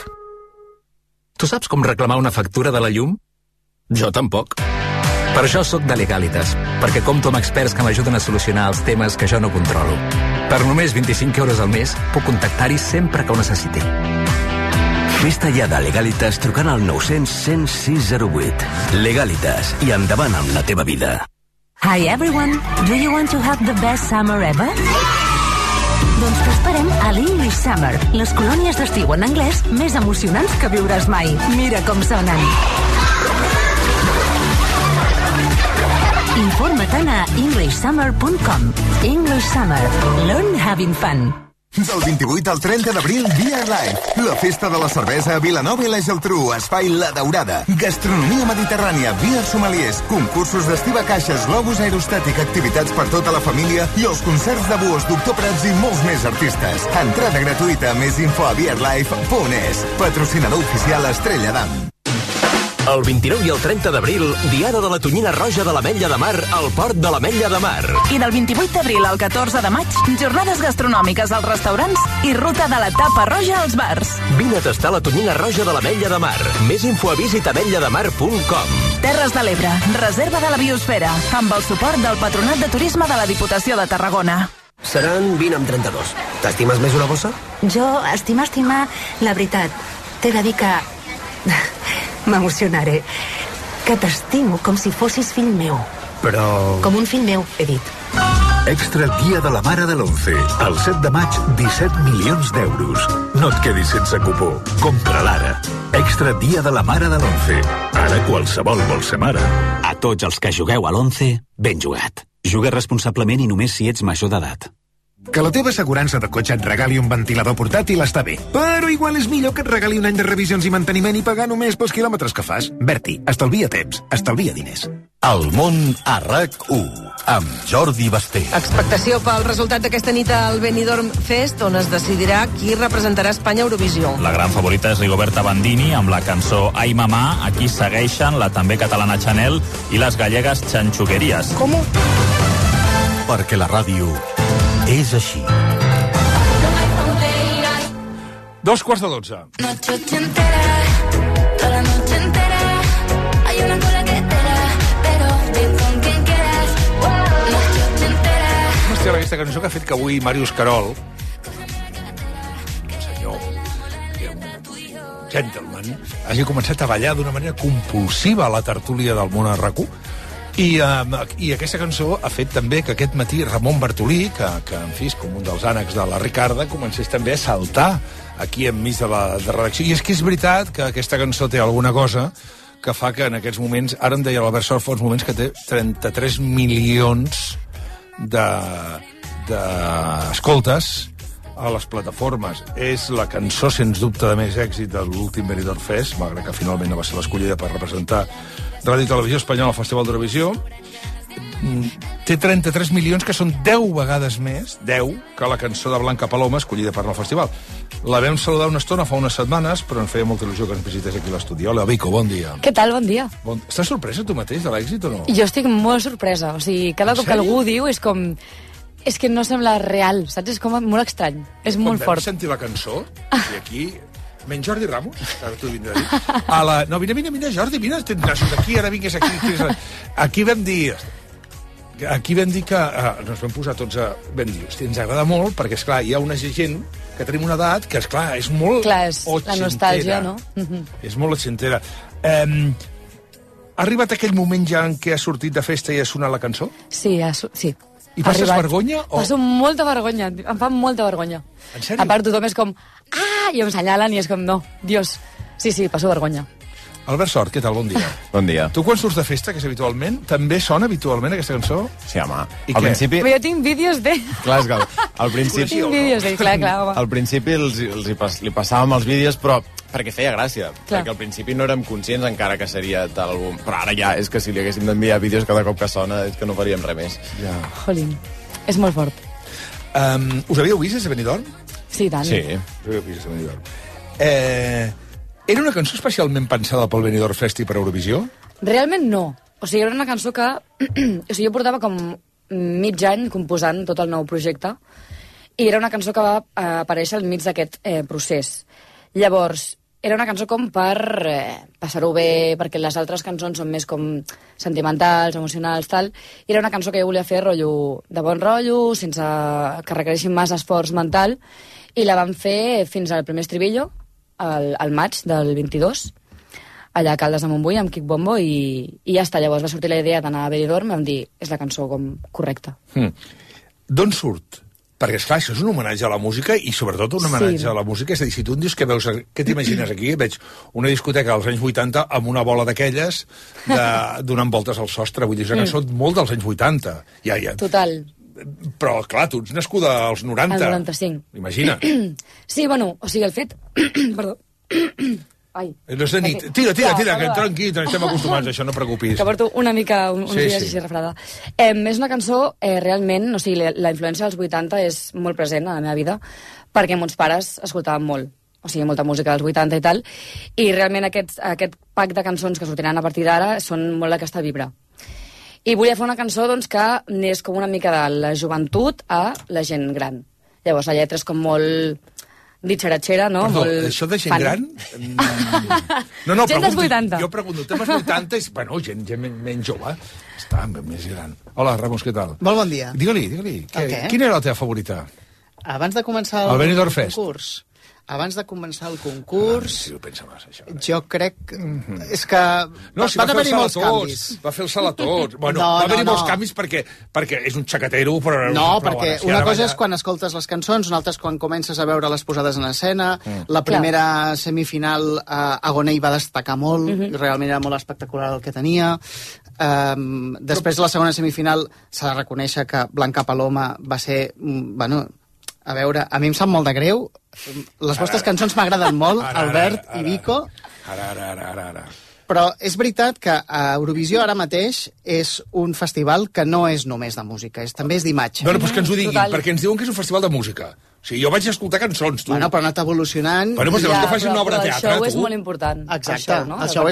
Tu saps com reclamar una factura de la llum? Jo tampoc. Per això sóc de Legalitas, perquè compto amb experts que m'ajuden a solucionar els temes que jo no controlo. Per només 25 euros al mes, puc contactar-hi sempre que ho necessiti. Fes-te ja de Legalitas trucant al 900 106 08. Legalitas, i endavant amb la teva vida. Hi everyone, do you want to have the best summer ever? Doncs t'esperem a l'English Summer, les colònies d'estiu en anglès més emocionants que viuràs mai. Mira com sonen. Informa't a EnglishSummer.com. English Summer. Learn having fun. Del 28 al 30 d'abril, Beer Life, la festa de la cervesa a Vilanova i la Geltrú, espai La Daurada, gastronomia mediterrània, beer sommeliers, concursos d'estiva caixes, globus aerostàtic, activitats per tota la família i els concerts de Buos, Doctor Prats i molts més artistes. Entrada gratuïta, més info a beerlife.es. Patrocinador oficial Estrella d'Am. El 29 i el 30 d'abril, Diada de la Tonyina Roja de l'Ametlla de Mar al Port de l'Ametlla de Mar. I del 28 d'abril al 14 de maig, jornades gastronòmiques als restaurants i ruta de la tapa roja als bars. Vine a tastar la tonyina roja de l'Ametlla de Mar. Més info a visitametllademar.com. Terres de l'Ebre, reserva de la biosfera, amb el suport del Patronat de Turisme de la Diputació de Tarragona. Seran 20 amb 32. T'estimes més una bossa? Jo, estimar, la veritat, t'he de dir que... M'emocionaré. Que t'estimo com si fossis fill meu. Però... Com un fill meu, he dit. Extra Dia de la Mare de l'11. El 7 de maig, 17 milions d'euros. No et quedis sense cupó. Compra-la ara. Extra Dia de la Mare de l'11. Ara qualsevol vol ser mare. A tots els que jugueu a l'11, ben jugat. Juga responsablement i només si ets major d'edat. Que la teva assegurança de cotxe et regali un ventilador portàtil està bé, però igual és millor que et regali un any de revisions i manteniment i pagar només pels quilòmetres que fas. Berti, estalvia temps, estalvia diners. El món a RAC1, amb Jordi Basté. Expectació pel resultat d'aquesta nit al Benidorm Fest, on es decidirà qui representarà Espanya a Eurovisió. La gran favorita és Rigoberta Bandini, amb la cançó Ai Mamà. Aquí segueixen la també catalana Chanel i les gallegues Chanxuqueries. Com? Perquè la ràdio és així. 11:45. Noche entera, toda la noche entera, hay una cola que espera, pero ven con quien quieras. Noche entera. Hòstia, aquesta cançó que ha fet que avui Màrius Carol, un senyor, un gentleman, hagi començat a ballar d'una manera compulsiva a la tertúlia del món a RAC1. I aquesta cançó ha fet també que aquest matí Ramon Bartolí, que en fi, com un dels ànecs de la Ricarda, comencés també a saltar aquí enmig de la redacció. I és que és veritat que aquesta cançó té alguna cosa que fa que en aquests moments, ara em deia l'Albert Sort fa uns moments que té 33 milions d'escoltes a les plataformes. És la cançó, sens dubte, de més èxit de l'últim Benidorm Fest, malgrat que finalment no va ser l'escollida per representar Ràdio i Televisió Espanyola al Festival d'Eurovisió. Té 33 milions, que són 10 vegades més, 10, que la cançó de Blanca Paloma, escollida per al festival. La vam saludar una estona fa unes setmanes, però ens feia molta il·lusió que ens visités aquí a l'estudi. Hola, Vico, bon dia. Què tal, bon dia? Estàs sorpresa tu mateix de l'èxit o no? Jo estic molt sorpresa. O sigui, cada cop que algú diu és com... És que no sembla real, saps? És com molt estrany. És molt fort. Vam sentir la cançó, i aquí... Menys Jordi Ramos, ara tu vindràs a dir. No, vine, Jordi, vine, tens nassos aquí, ara vingues aquí. Aquí vam dir que ens vam posar tots a... Vam dir, hosti, ens agrada molt, perquè, esclar, hi ha una gent que tenim una edat que, esclar, és molt... Clar, és la nostàlgia, no? És molt ochentera. Ha arribat aquell moment ja en què ha sortit de festa i ha sonat la cançó? Sí, sí. I passes vergonya? Passo molta vergonya, em fa molta vergonya. En sèrio? A part, tothom és com... Ah! I em senyalen i és com, no, Dios. Sí, passo vergonya. Albert Sort, què tal? Bon dia. Bon dia. Tu quan surts de festa, que és habitualment, també sona habitualment aquesta cançó? Sí, home. I al principi... Però jo tinc vídeos de... Clar, és que al principi... Tinc vídeos de... Clar, home. Al principi li passàvem els vídeos, però perquè feia gràcia. Clar. Perquè al principi no érem conscients encara que seria tal àlbum. Però ara ja és que si li haguéssim d'enviar vídeos cada cop que sona és que no faríem res més. Ja. Jolín, és molt fort. Us havíeu vist des de Benidorm? Sí, tant. Sí. Us havíeu vist des de Benidorm. Era una cançó especialment pensada pel Benidorm Fest i per Eurovisió? Realment no. O sigui, era una cançó que... o sigui, jo portava com mig any composant tot el nou projecte i era una cançó que va aparèixer al mig d'aquest procés. Llavors, era una cançó com per passar-ho bé, perquè les altres cançons són més com sentimentals, emocionals, tal. I era una cançó que jo volia fer rotllo de bon rotllo, sense que requereixi massa esforç mental, i la vam fer fins al primer estribillo, al maig del 22, allà a Caldes de Montbui, amb Quic Bombo, i ja està. Llavors va sortir la idea d'anar a Benidorm i vam dir, és la cançó com correcta. D'on surt? Perquè, esclar, això és un homenatge a la música i, sobretot, un homenatge a la música. És a dir, si tu em dius que veus... Què t'imagines aquí? Veig una discoteca dels anys 80 amb una bola d'aquelles donant voltes al sostre. Vull dir, és una cançó molt dels anys 80. Ja. Total. Però, clar, tu ets nascuda als 90. Al 95. Imagina. Sí, bueno, o sigui, el fet... Perdó. Ai. No és de nit. Tira, que tranquil, estem acostumats a això, no et preocupis. Que porto una mica uns dies així refredada. És una cançó, realment, o sigui, la influència dels 80 és molt present a la meva vida, perquè mons pares escoltaven molt, o sigui, molta música dels 80 i tal, i realment aquest pack de cançons que sortiran a partir d'ara són molt d'aquesta vibra. I volia fer una cançó, doncs, que n'és com una mica de la joventut a la gent gran. Llavors, la lletra és com molt... ditxeratxera, no? Perdó, molt això de gent fan. gran... No, gent dels 80. Jo pregunto, temes 80 és... Bueno, gent menys jove. Està més gran. Hola, Ramos, què tal? Molt bon dia. Digue-li. Quina era la teva favorita? Abans de començar el Benidorm Fest. Abans de començar el concurs... Si ho pensaves, això. Jo crec... És que... No, si van haver-hi molts canvis. Va fer el salt a tots. Bueno, va haver-hi molts canvis perquè és un xacatero, però... No, perquè una cosa és quan escoltes les cançons, una altra és quan comences a veure les posades en escena. La primera semifinal, Agoney va destacar molt, realment era molt espectacular el que tenia. Després de la segona semifinal s'ha de reconèixer que Blanca Paloma va ser... Bueno, a veure, a mi em sap molt de greu. Les vostres cançons m'agraden molt, Albert i Vico. Ara. Però és veritat que a Eurovisió ara mateix és un festival que no és només de música, també és d'imatge. Bueno, doncs que ens ho diguin, perquè ens diuen que és un festival de música. O sigui, jo vaig escoltar cançons, tu. Bueno, però ha anat evolucionant. Bueno, doncs llavors que facin una obra de teatre, tu. El show és molt important. Exacte, el show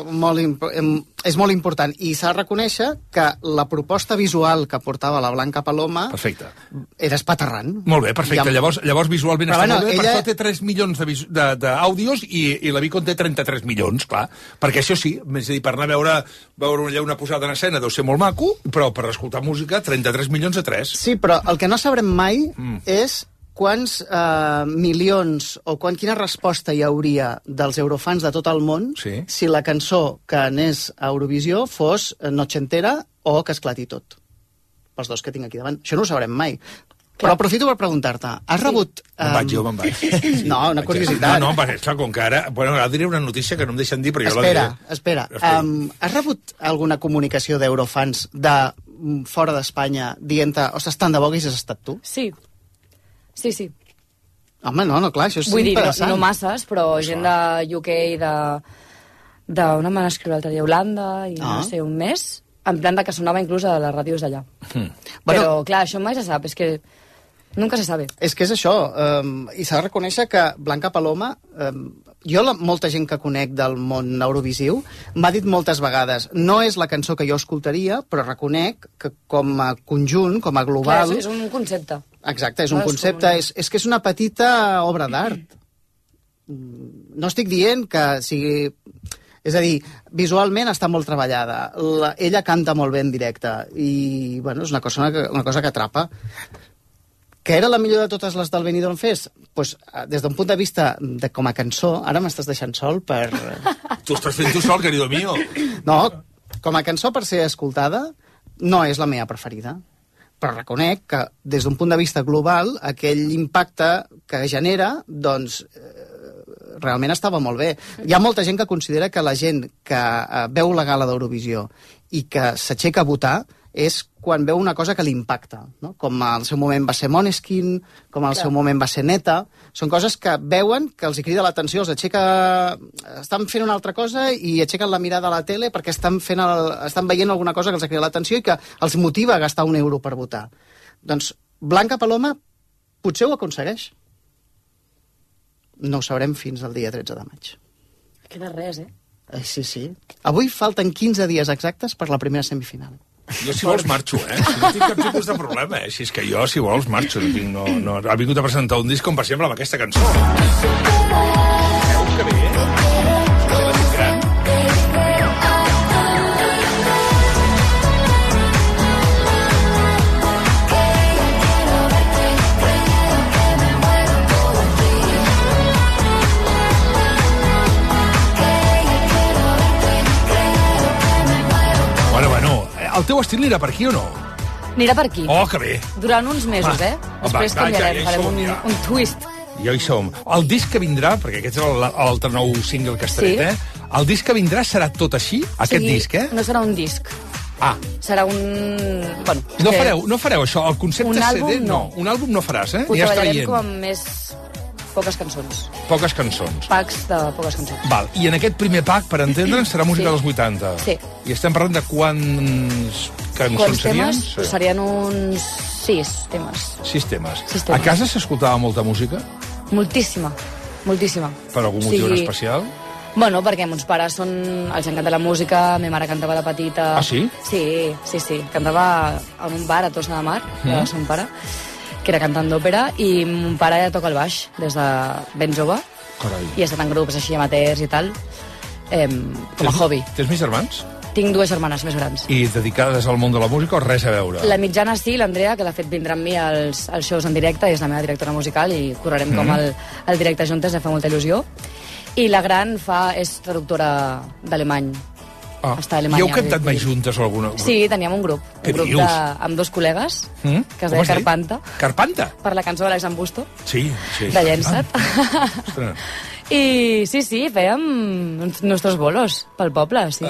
és molt important. I s'ha de reconèixer que la proposta visual que portava la Blanca Paloma... Perfecte. Era espaterrant. Molt bé, perfecte. Llavors visualment està molt bé. Per això té 3 milions d'àudios i la Vico en té 33 milions, clar. Perquè això sí, és a dir, per anar a veure una posada en escena deu ser molt maco, però per escoltar música, 33 milions a 3. Sí, però el que no sabrem mai és quants milions o quina resposta hi hauria dels eurofans de tot el món si la cançó que anés a Eurovisió fos Noche Entera o Que esclati tot. Pels dos que tinc aquí davant. Això no ho sabrem mai. Però aprofito per preguntar-te, has rebut... Me'n vaig. No, una curiositat. No, clar, com que ara... Bueno, ara diré una notícia que no em deixen dir, però jo la diré. Espera. Has rebut alguna comunicació d'eurofans de fora d'Espanya dient-te, ostres, tant de bo que haguessis estat tu? Sí. Home, no, clar, això és vull interessant. Vull dir, no masses, però gent de UK, d'una mà escriure l'altre dia, Holanda, i no sé, un mes, en plan que sonava inclús a les ràdios d'allà. Però, clar, això mai se sap, és que nunca se sabe. És que és això, i s'ha de reconèixer que Blanca Paloma, molta gent que conec del món eurovisiu, m'ha dit moltes vegades, no és la cançó que jo escoltaria, però reconec que com a conjunt, com a global... Clar, és un concepte. Exacte, és un concepte, és que és una petita obra d'art. No estic dient que sigui... És a dir, visualment està molt treballada. Ella canta molt bé en directe i, bueno, és una cosa que atrapa. Que era la millor de totes les del Benidorm Fest? Pues, des d'un punt de vista de com a cançó, ara m'estàs deixant sol per... Tu estàs fent tu sol, querido mío. No, com a cançó per ser escoltada, no és la meva preferida. Però reconec que, des d'un punt de vista global, aquell impacte que genera, doncs, realment estava molt bé. Hi ha molta gent que considera que la gent que veu la gala d'Eurovisió i que s'aixeca a votar és quan veu una cosa que li impacta, no? Com al seu moment va ser Måneskin, com al seu moment va ser Neta. Són coses que veuen, que els hi crida l'atenció, els aixeca... Estan fent una altra cosa i aixequen la mirada a la tele perquè estan veient alguna cosa que els crida l'atenció i que els motiva a gastar €1 per votar. Doncs Blanca Paloma potser ho aconsegueix. No ho sabrem fins al dia 13 de maig. Queda res, Sí. Avui falten 15 dies exactes per la primera semifinal. Jo, si vols, marxo, No tinc cap tipus de problema, Si és que jo, si vols, marxo. No, ha vingut a presentar un disc, com per exemple, amb aquesta cançó. Veus que bé, la gent gran. El teu estil anirà per aquí o no? Anirà per aquí. Oh, que bé. Durant uns mesos, Després canviarem, farem un twist. Ja hi som. El disc que vindrà, perquè aquest és l'altre nou single que has tret, el disc que vindrà serà tot així? Aquest disc, No serà un disc. Serà un... Bueno, no fareu això, el concepte un CD, àlbum, no. Un àlbum no faràs, Ho treballarem com amb més... poques cançons. Poques cançons. Packs de poques cançons. Val, i en aquest primer pack, per entendre'ns, serà música dels 80. Sí. I estem parlant de quants cançons serien? Temes? Serien uns 6 temes. 6 temes. A casa s'escoltava molta música? Moltíssima, moltíssima. Per algun motiu en especial? Bueno, perquè mons pares els encanta la música, ma mare cantava de petita... Ah, sí? Sí. Cantava en un bar a Tossa de Mar, de son pare, que era cantant d'òpera, i mon pare ja toca el baix des de ben jove. Carai. I ha estat en grups així amateurs i tal, com a hobby. Tens més germans? Tinc 2 germanes més grans. I dedicades al món de la música o res a veure? La mitjana sí, l'Andrea, que de fet vindrà amb mi als shows en directe, és la meva directora musical i correrem com el directe juntes, em fa molta il·lusió. I la gran és traductora d'alemany. Està a Alemanya. I heu cantat mai juntes o alguna? Sí, teníem un grup. Què un grup dius? amb 2 col·legues, que es deia Carpanta. Carpanta? Per la cançó d'Alex Ambusto. Sí. De Llençat. I sí, fèiem nostres bolos pel poble, sí.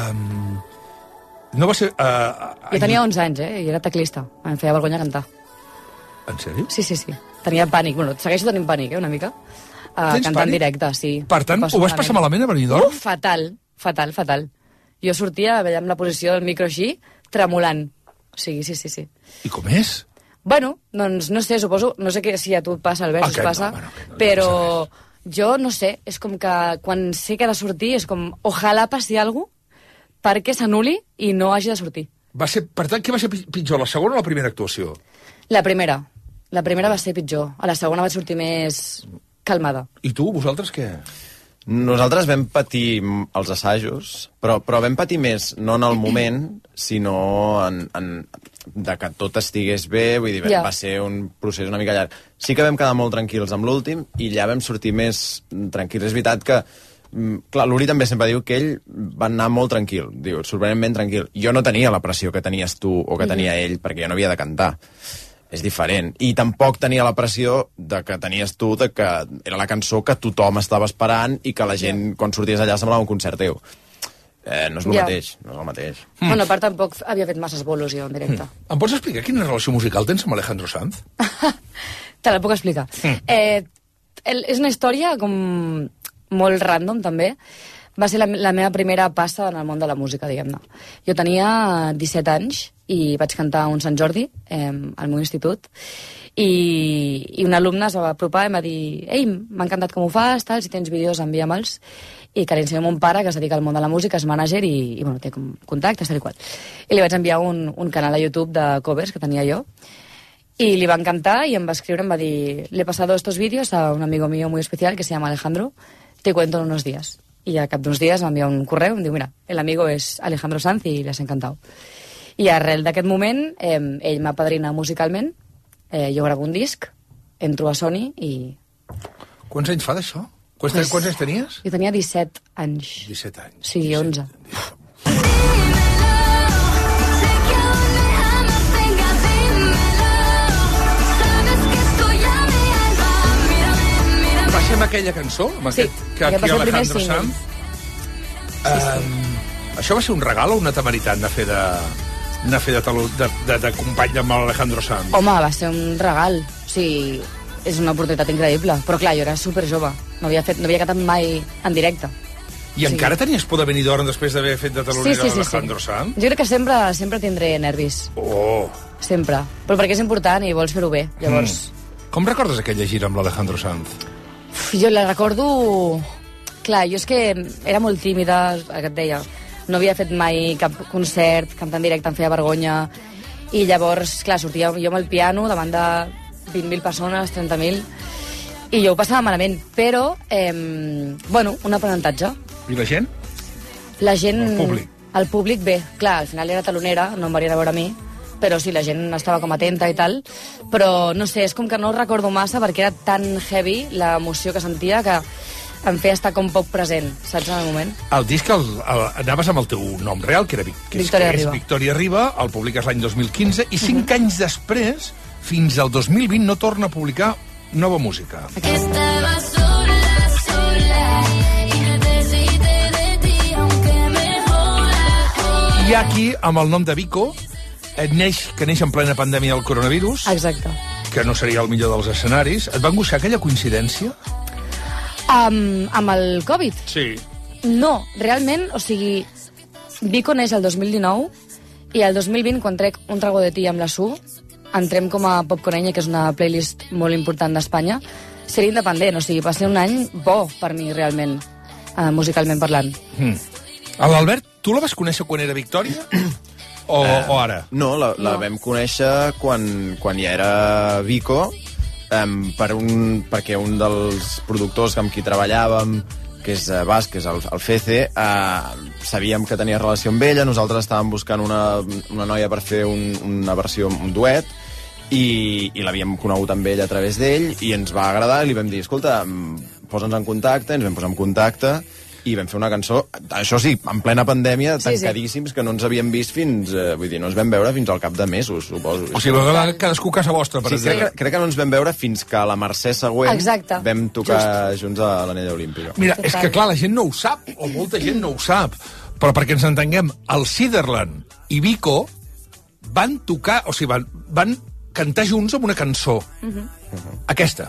No va ser... Jo tenia 11 anys, i era teclista. Em feia vergonya cantar. En sèrio? Sí. Tenia pànic. Bueno, segueixo tenint pànic, una mica. Cantar en directe, sí. Per tant, ho vas passar malament a Benidorm? Fatal. Jo sortia, veiem la posició del micro així, tremolant. O sigui, sí. I com és? Bueno, doncs no sé, suposo... No sé si a tu et passa, Albert, si us passa, però... Jo no sé, és com que quan sé que ha de sortir és com, ojalà passi alguna cosa perquè s'anul·li i no hagi de sortir. Per tant, què va ser pitjor, la segona o la primera actuació? La primera va ser pitjor. A la segona va sortir més calmada. I tu, vosaltres què? Nosaltres vam patir els assajos, però vam patir més, no en el moment, sinó de que tot estigués bé, vull dir, va ser un procés una mica llarg. Sí que vam quedar molt tranquils amb l'últim i ja vam sortir més tranquils. És veritat que, clar, l'Uri també sempre diu que ell va anar molt tranquil, diu, sorprenentment tranquil. Jo no tenia la pressió que tenies tu o que tenia ell, perquè jo no havia de cantar. És diferent. I tampoc tenia la pressió de que tenies tu, de que era la cançó que tothom estava esperant i que la gent, quan sorties allà, semblava un concert teu. No és el mateix. Bueno, a part, tampoc havia fet masses bolos jo en directe. Em pots explicar quina relació musical tens amb Alejandro Sanz? Te la puc explicar. És una història com molt random, també. Va ser la meva primera passa en el món de la música, diguem-ne. Jo tenia 17 anys i vaig cantar un Sant Jordi al meu institut i un alumne es va apropar i em va dir «Ei, m'ha encantat com ho fas, tal, si tens vídeos envia'm'ls». I que li ensenyo a mon pare, que es dedica al món de la música, és mànager i bueno, té contactes, tal i qual. I li vaig enviar un canal a YouTube de covers que tenia jo y li va encantar y em va escriure, em va dir «Le he pasado estos vídeos a un amigo mío muy especial que se llama Alejandro, te cuento en unos días». I a cap d'uns dies m'envia un correu, em diu «Mira, el amigo és Alejandro Sanz i les ha encantat». I arrel d'aquest moment, ell m'apadrina musicalment, jo gravo un disc, entro a Sony i... Quants anys fa d'això? Quants anys tenies? Jo tenia 17 anys. 17 anys. Sí, 11. Va ser amb aquella cançó? Amb aquest, que aquí Alejandro Sanz? Això va ser un regal o una temeritat anar a fer de company amb l'Alejandro Sanz? Home, va ser un regal. O sigui, és una oportunitat increïble. Però clar, jo era superjove. No havia cantat mai en directe. I encara tenies por de Benidorm després d'haver fet de talonera d'Alejandro Sanz? Jo crec que sempre tindré nervis. Oh! Sempre. Però perquè és important i vols fer-ho bé. Llavors... Com recordes aquella gira amb l'Alejandro Sanz? Jo la recordo... Clar, jo és que era molt tímida, que et deia. No havia fet mai cap concert, cantar en directe em feia vergonya. I llavors, clar, sortia jo amb el piano davant de 20.000 persones, 30.000, i jo ho passava malament, però, bueno, un aprenentatge. I la gent? La gent... El públic? El públic, bé. Clar, al final era talonera, no em varien a veure a mi, però sí, la gent estava com atenta i tal, però no sé, és com que no ho recordo massa perquè era tan heavy l'emoció que sentia que em feia estar com poc present, saps, en el moment. El disc anaves amb el teu nom real, que era Victòria Riba. Victòria Riba, el publiques l'any 2015, i 5 anys després, fins al 2020, no torna a publicar nova música. Estaba sola, sola, y necesité de ti, aunque me joda. I aquí, amb el nom de Vico, que neix en plena pandèmia del coronavirus. Exacte. Que no seria el millor dels escenaris. Et va angoixar aquella coincidència? Amb el Covid? Sí. No, realment, o sigui, Vico neix el 2019 i el 2020, quan trec Un trago de ti amb la Su, entrem com a Popcorn, que és una playlist molt important d'Espanya, ser independent, o sigui, va ser un any bo per mi, realment, musicalment parlant. L'Albert, tu la vas conèixer quan era Victòria? O ara? No, la vam conèixer quan ja era Vico, perquè un dels productors amb qui treballàvem, que és basc, que és el Fece, sabíem que tenia relació amb ella, nosaltres estàvem buscant una noia per fer una versió, un duet, i l'havíem conegut amb ell a través d'ell, i ens va agradar, i li vam dir, escolta, posa'ns en contacte, ens vam posar en contacte, i vam fer una cançó, això sí, en plena pandèmia, tancadíssims, que no ens havíem vist fins, vull dir, no ens vam veure fins al cap de mesos, suposo. O sigui, cadascú a casa vostra, per exemple. Crec que no ens vam veure fins que a la Mercè següent vam tocar junts a l'Anella Olímpica. Mira, és que clar, la gent no ho sap, o molta gent no ho sap, però perquè ens entenguem, el Ciderland i Vico van tocar, o sigui, van cantar junts amb una cançó. Aquesta.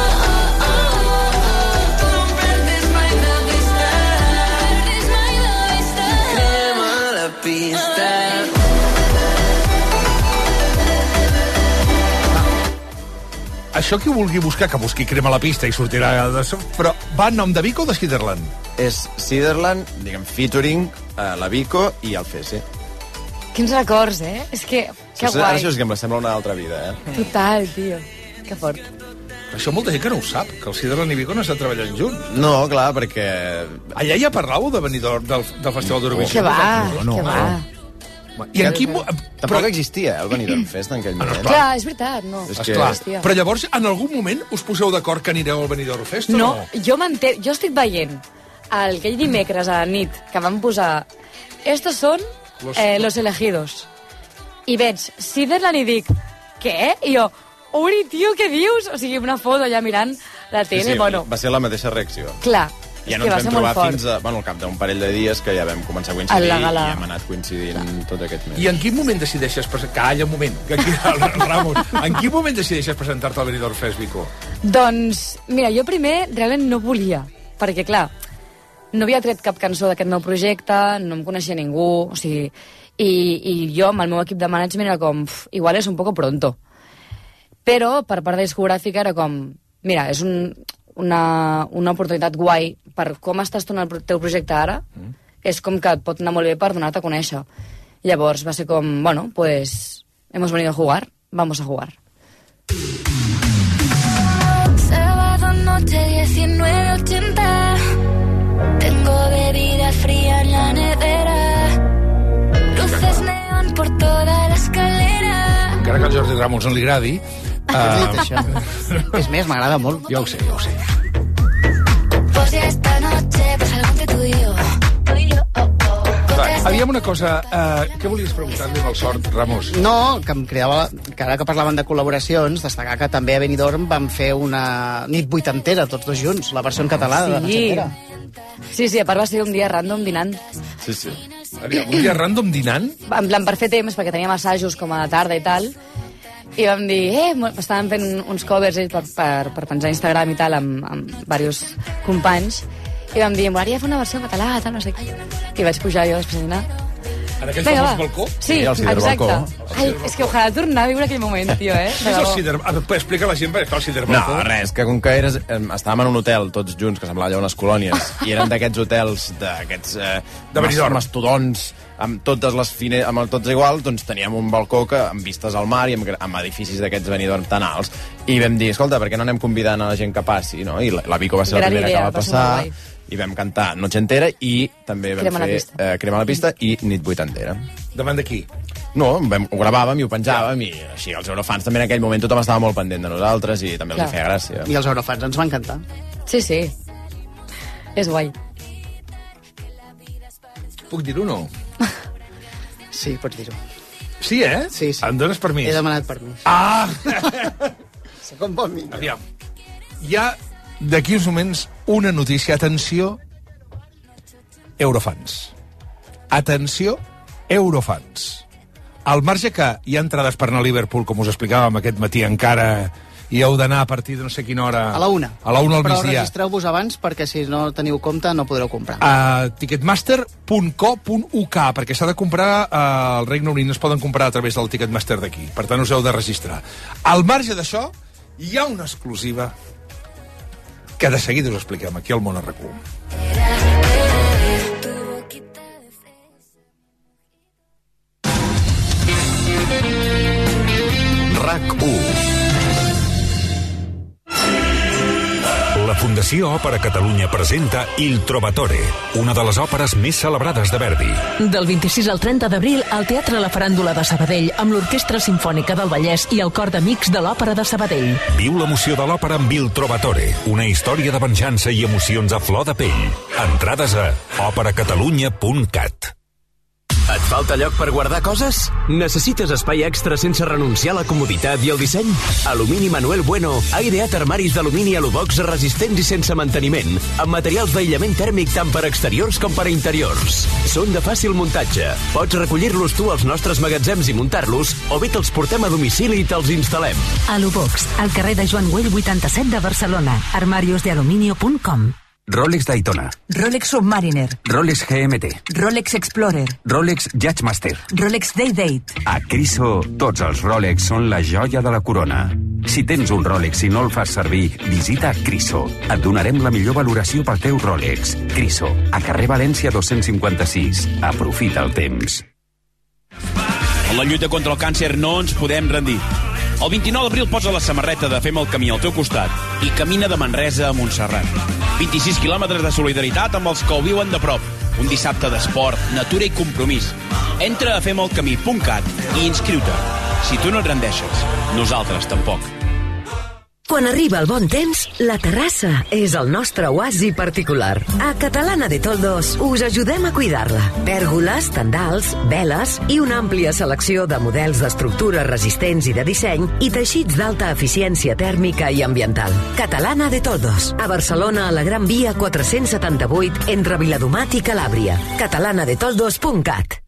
Això qui vulgui buscar, que busqui Crema a la pista i sortirà de... Però va en nom de Vico o de Ciderland? És Ciderland, diguem, featuring la Vico i el Fece. Quins records, eh? És que guai. Això és que em sembla una altra vida, eh? Total, tio. Que fort. Això molta gent que no ho sap, que el Ciderland i Vico no estan treballant junts. No, clar, perquè... Allà ja parlàveu de Benidorm, del Festival d'Eurovisió? Que va. I en quin... Tampoc existia, el Benidorm Fest en aquell moment. Clar, és veritat, no. Esclar. Però llavors, en algun moment, us poseu d'acord que anireu al Benidorm Fest o no? No, jo estic veient aquell dimecres a la nit que van posar estos son los elegidos. I veig Ciderland i dic, què? I jo, ui, tio, què dius? O sigui, una foto allà mirant la tele, bueno... Va ser la mateixa reacció. Clar. Ja no ens vam trobar fins al cap d'un parell de dies que ja vam començar a coincidir i hem anat coincidint tot aquest mes. I en quin moment decideixes calla un moment, que aquí el Ramos, en quin moment decideixes presentar-te al Benidorm Fest, Vico? Doncs, mira, jo primer realment no volia, perquè clar, no havia tret cap cançó d'aquest nou projecte, no em coneixia ningú, o sigui, i jo amb el meu equip de management era com, igual és un poco pronto. Però per part de discogràfica era com, mira, és una oportunitat guai per com estàs tu en el teu projecte ara, és com que et pot anar molt bé per donar-te a conèixer. Llavors va ser com, bueno, pues hemos venido a jugar, vamos a jugar. Sábado noche 19:80, tengo bebida fría en la nevera, luces neón por toda la escalera. Encara que al Jordi Ramos no li agradi, és més, m'agrada molt. Jo ho sé. Pues esta noche pues algo entre tú y yo. Aviam una cosa, què volies preguntar-li amb el Sort, Ramos? No, que em creava, que ara que parlaven de col·laboracions, destacar que també a Benidorm van fer una nit vuitantera, tots dos junts, la versió en català de la Nochentera. Sí, a part va ser un dia random dinant. Sí. Un dia random dinant? En plan, per fer temps, perquè teníem assajos com a la tarda i tal, i vam dir, estàvem fent uns covers per penjar a Instagram i tal amb diversos companys, i vam dir, m'agradaria fer una versió en català, tal, no sé què. I vaig pujar jo després a dinar. En aquell famós balcó? Sí, exacte. Ai, és que ojalà tornar a viure aquell moment, tio, Què és el Cider? Explica a la gent què és el Cider balcó. No, res, que com que estàvem en un hotel tots junts, que semblava allò unes colònies, i eren d'aquests hotels, d'aquests mastodons, amb totes les amb tots igual, doncs teníem un balcó que amb vistes al mar i amb edificis d'aquests Benidorm tan alts. I vam dir, escolta, per què no anem convidant a la gent que passi, no? I la Vico va ser la primera que va passar, i vam cantar Nochentera i també vam fer Crema a la pista i Nit vuitantera. Davant de qui? No, ho gravàvem i ho penjàvem, i així els eurofans també en aquell moment tothom estava molt pendent de nosaltres i també els feia gràcia. I els eurofans ens van cantar. Sí. És guai. Puc dir-ho o no? Sí, pots dir-ho. Sí, eh? Sí, sí. Em dones permís? He demanat permís. Ah! Segon bon mitjà. Aviam. Hi ha, d'aquí uns moments, una notícia. Atenció, Eurofans. Atenció, Eurofans. Al marge que hi ha entrades per anar a Liverpool, com us explicàvem aquest matí, encara hi heu d'anar a partir de no sé quina hora... A la 1. A la 1 al migdia. Però registreu-vos abans, perquè si no teniu compte no podreu comprar. A ticketmaster.co.uk, perquè s'ha de comprar al Regne Unit, no es poden comprar a través del Ticketmaster d'aquí. Per tant, us heu de registrar. Al marge d'això, hi ha una exclusiva que de seguida us expliquem aquí al Món a RAC1. RAC1. La Fundació Òpera Catalunya presenta Il Trovatore, una de les òperes més celebrades de Verdi. Del 26 al 30 d'abril, al Teatre La Faràndula de Sabadell, amb l'Orquestra Simfònica del Vallès i el Cor d'Amics de l'Òpera de Sabadell. Viu l'emoció de l'òpera amb Il Trovatore, una història de venjança i emocions a flor de pell. Entrades a operacatalunya.cat. Et falta lloc per guardar coses? Necessites espai extra sense renunciar a la comoditat i el disseny? Alumini Manuel Bueno ha ideat armaris d'alumini Alubox resistents i sense manteniment, amb materials d'aïllament tèrmic tant per exteriors com per interiors. Són de fàcil muntatge. Pots recollir-los tu als nostres magatzems i muntar-los, o bé te'ls portem a domicili i te'ls instal·lem. Alubox, al carrer de Joan Güell 87 de Barcelona. armariosdealuminio.com. Rolex Daytona, Rolex Submariner, Rolex GMT, Rolex Explorer, Rolex Judgemaster. Rolex Day-Date. A Criso, tots els Rolex són la joia de la corona. Si tens un Rolex i no el fas servir, visita Criso. Et donarem la millor valoració pel teu Rolex. Criso, a carrer València 256. Aprofita el temps. En la lluita contra el càncer no ens podem rendir. El 29 d'abril posa la samarreta de Fem el camí al teu costat i camina de Manresa a Montserrat. 26 quilòmetres de solidaritat amb els que ho viuen de prop. Un dissabte d'esport, natura i compromís. Entra a femelcamí.cat i inscriu-te. Si tu no et rendeixes, nosaltres tampoc. Quan arriba el bon temps, la terrassa és el nostre oasi particular. A Catalana de Toldos us ajudem a cuidar-la. Pèrgoles, tendals, veles i una àmplia selecció de models d'estructures resistents i de disseny i teixits d'alta eficiència tèrmica i ambiental. Catalana de Toldos, a Barcelona, a la Gran Via 478, entre Viladomat i Calàbria. catalanadetoldos.cat.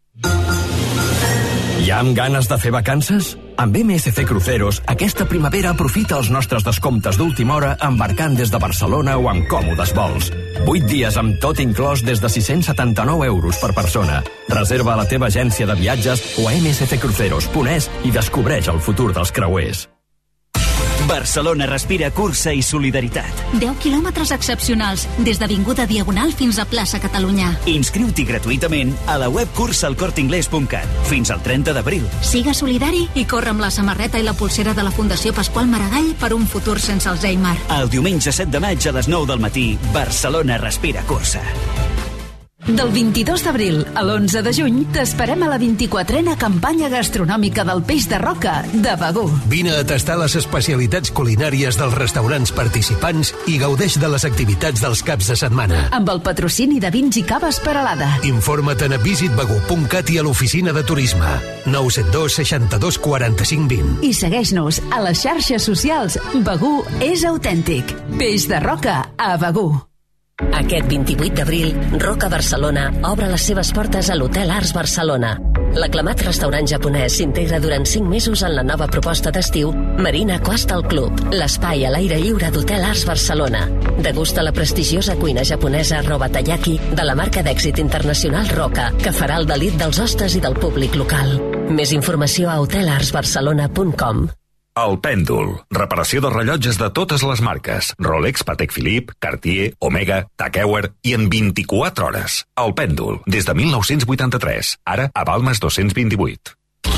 Ja amb ganes de fer vacances? Amb MSC Cruceros, aquesta primavera aprofita els nostres descomptes d'última hora embarcant des de Barcelona o amb còmodes vols. 8 dies amb tot inclòs des de 679 euros per persona. Reserva a la teva agència de viatges o a msccruceros.es i descobreix el futur dels creuers. Barcelona respira cursa i solidaritat. 10 quilòmetres excepcionals, des d'Avinguda Diagonal fins a plaça Catalunya. Inscriu-t'hi gratuïtament a la web cursalcorteingles.cat fins al 30 d'abril. Siga solidari i corre amb la samarreta i la pulsera de la Fundació Pasqual Maragall per un futur sense Alzheimer. El diumenge 7 de maig a les 9 del matí, Barcelona respira cursa. Del 22 d'abril a l'11 de juny t'esperem a la 24a campanya gastronòmica del peix de roca de Begur. Vine a tastar les especialitats culinàries dels restaurants participants i gaudeix de les activitats dels caps de setmana. Amb el patrocini de Vins i Caves Peralada. Informa't a visitbegur.cat i a l'oficina de turisme. 972 62 45 20. I segueix-nos a les xarxes socials. Begur és autèntic. Peix de roca a Begur. Aquest 28 d'abril, Roca Barcelona obre les seves portes a l'Hotel Arts Barcelona. L'aclamat restaurant japonès s'integra durant 5 mesos en la nova proposta d'estiu Marina Coastal Club, l'espai a l'aire lliure d'Hotel Arts Barcelona. Degusta la prestigiosa cuina japonesa Robatayaki de la marca d'èxit internacional Roca, que farà el delit dels hostes i del públic local. Més informació a hotelartsbarcelona.com. El Pèndol. Reparació de rellotges de totes les marques. Rolex, Patek Philippe, Cartier, Omega, Tag Heuer i en 24 hores. El Pèndol. Des de 1983. Ara a Balmes 228.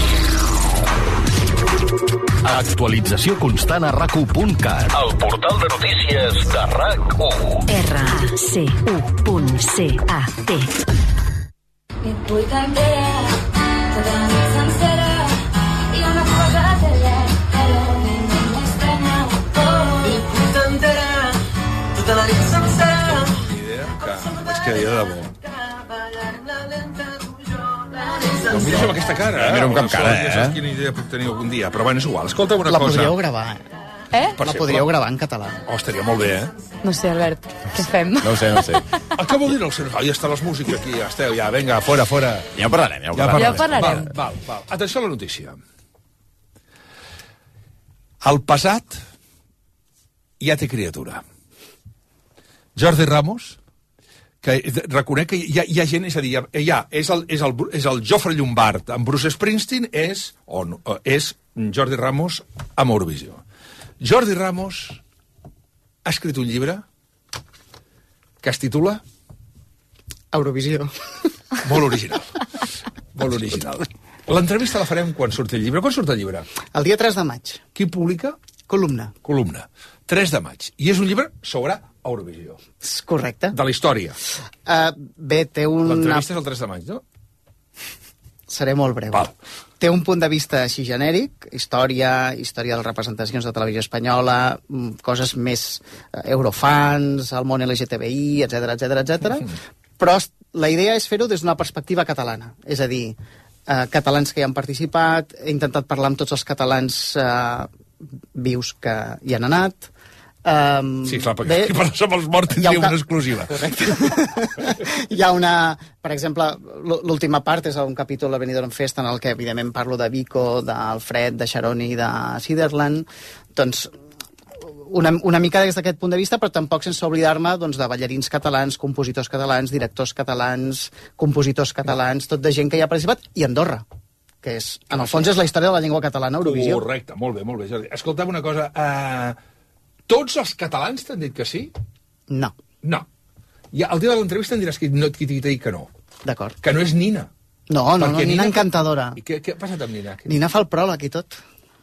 Actualització constant a RAC1.cat. El portal de notícies de RAC1. RAC1.cat. Et vull cantar tota la nit sencera i una cosa que però ningú m'estranya. Et vull cantar tota la nit sencera que de debò. No mires amb aquesta cara, Mira amb cap cara, Ja saps quina idea puc tenir algun dia. Però bueno, és igual. Escolta una La cosa. podríeu gravar, La podríeu gravar en català. Oh, estaria molt bé, No sé, Albert, què fem? No ho sé. Què vol dir el senyor? Ja està les músiques aquí, ja esteu, ja, vinga, fora. Ja ho parlarem. Ja ho parlarem. Val. Atenció a la notícia. El passat ja té criatura. Jordi Ramos, que reconec que hi ha gent, és a dir, és el Jofre Llombard amb Bruce Springsteen, és Jordi Ramos amb Eurovisió. Jordi Ramos ha escrit un llibre que es titula Eurovisió. Molt original. L'entrevista la farem quan surti el llibre. Quan surt el llibre? El dia 3 de maig. Qui publica? Columna. 3 de maig. I és un llibre sobre Eurovisió. Correcte. De la història. Bé, té un... L'entrevista és el 3 de maig, no? Seré molt breu. Val. Té un punt de vista així genèric, història de les representacions de televisió espanyola, coses més eurofans, el món LGTBI, etc. Però la idea és fer-ho des d'una perspectiva catalana. És a dir, catalans que hi han participat, he intentat parlar amb tots els catalans vius que hi han anat. Sí, clar, perquè si parles amb els morts tindria una exclusiva. Correcte. Hi ha una... Per exemple, l'última part és un capítol de Benidorm Fest en el que, evidentment, parlo de Vico, d'Alfred, de Sharoni i de Siderland. Doncs, una mica des d'aquest punt de vista, però tampoc sense oblidar-me de ballarins catalans, compositors catalans, directors catalans, compositors catalans, tot de gent que hi ha participat, i Andorra, que és, en el fons és la història de la llengua catalana a Eurovisió. Correcte, molt bé, Jordi. Escolta'm una cosa, tots els catalans t'han dit que sí? No. Ja, el dia de l'entrevista em diràs qui t'ha dit que no. D'acord. Que no és Nina. No, Nina encantadora. I què ha passat amb Nina? Nina fa el pròleg i tot.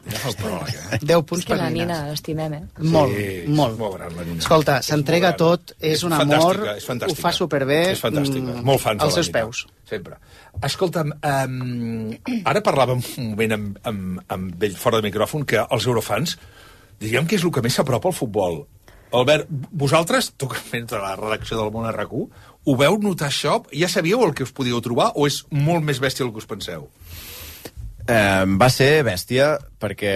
10 punts per la Nina. Nina l'estimem, Molt. Molt gran, la Nina. Escolta, s'entrega tot, és un amor, és fantàstica. ho fa superbé. És fantàstica, molt fans als de la seus Nina. peus. Sempre. Escolta'm, ara parlàvem un moment amb ell fora de micròfon que els eurofans, diríem que és el que més s'apropa al futbol. Albert, vosaltres, tu que vens de la redacció del Món RQ, ho veu notar això? Ja sabíeu el que us podíeu trobar o és molt més bèstia el que us penseu? Va ser bèstia perquè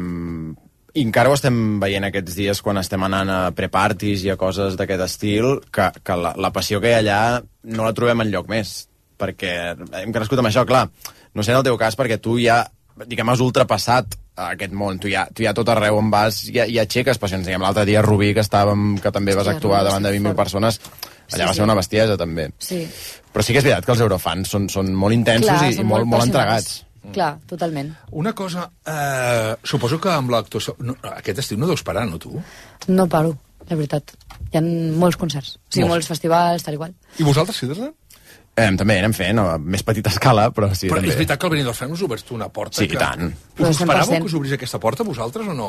i encara ho estem veient aquests dies quan estem anant a pre-parties i a coses d'aquest estil, que la passió que hi ha allà no la trobem enlloc més, perquè hem crescut amb això, clar, no sé en el teu cas perquè tu ja, diguem, has ultrapassat aquest món, tu ja tot arreu on vas i aixeques passions, diguem, l'altre dia a Rubí que també vas actuar davant de 20.000 persones, allà va ser una bestiesa també. Sí. Però sí que és veritat que els eurofans són molt intensos i molt entregats. Clar, totalment. Una cosa, suposo que amb l'actuació... Aquest estiu no deus parar, no, tu? No paro, la veritat. Hi ha molts concerts, molts festivals, tal i qual. I vosaltres, Siderland? També anem fent, a més petita escala, però sí, però també. És veritat que al Benidorm Fest us obreix una porta? Sí, i tant. Us esperàveu que us obrís aquesta porta, vosaltres, o no?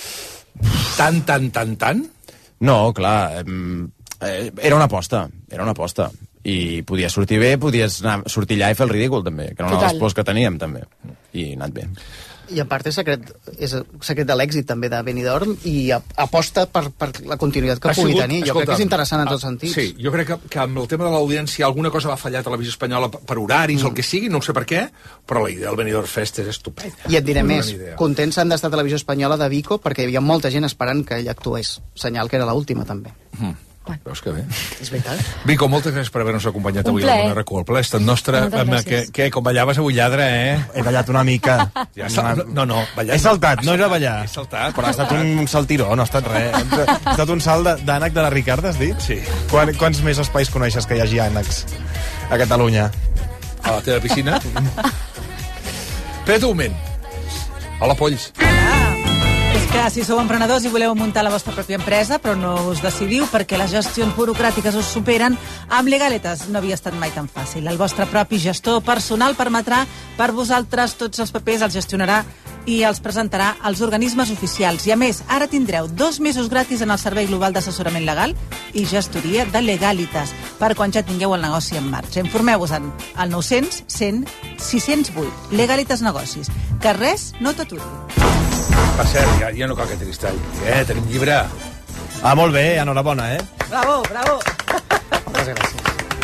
Tant? No, clar, era una aposta. I podia sortir bé, podies sortir allà i fer el ridícul, també, que era una de les pors que teníem, també. I ha anat bé. I a part és secret de l'èxit també de Benidorm i aposta per la continuïtat que pugui tenir. Jo crec que és interessant en tots sentits. Sí, jo crec que amb el tema de l'audiència alguna cosa va fallar a Televisió Espanyola per horaris o el que sigui, no sé per què, però la idea del Benidorm Fest és estupenda. I et diré més, contents han d'estar a Televisió Espanyola de Vico perquè hi havia molta gent esperant que ell actués. Senyal que era l'última, també. Veus que bé. És veritat. Vico, moltes gràcies per haver-nos acompanyat avui al Món RQ. El ple és tot nostre. Què, com ballaves avui, lladre, He ballat una mica. No, ballar... He saltat, no era ballar. He saltat. Però ha estat un saltiró, no ha estat res. Ha estat un salt d'ànec de la Ricarda, has dit? Sí. Quants més espais coneixes que hi hagi ànecs a Catalunya? A la teva piscina? Espera't un moment. Hola, polls. És que si sou emprenedors i voleu muntar la vostra pròpia empresa, però no us decidiu perquè les gestions burocràtiques us superen, amb Legalitas no havia estat mai tan fàcil. El vostre propi gestor personal permetrà per vosaltres tots els papers, els gestionarà i els presentarà als organismes oficials. I a més, ara tindreu 2 mesos gratis en el Servei Global d'Assessorament Legal i Gestoria de Legalitas, per quan ja tingueu el negoci en marxa. Informeu-vos al 900 100 608. Legalitas Negocis. Que res no t'aturi. Per cert, ja no cal que tiris tall. Tenim llibre. Molt bé, enhorabona, Bravo. Moltes gràcies.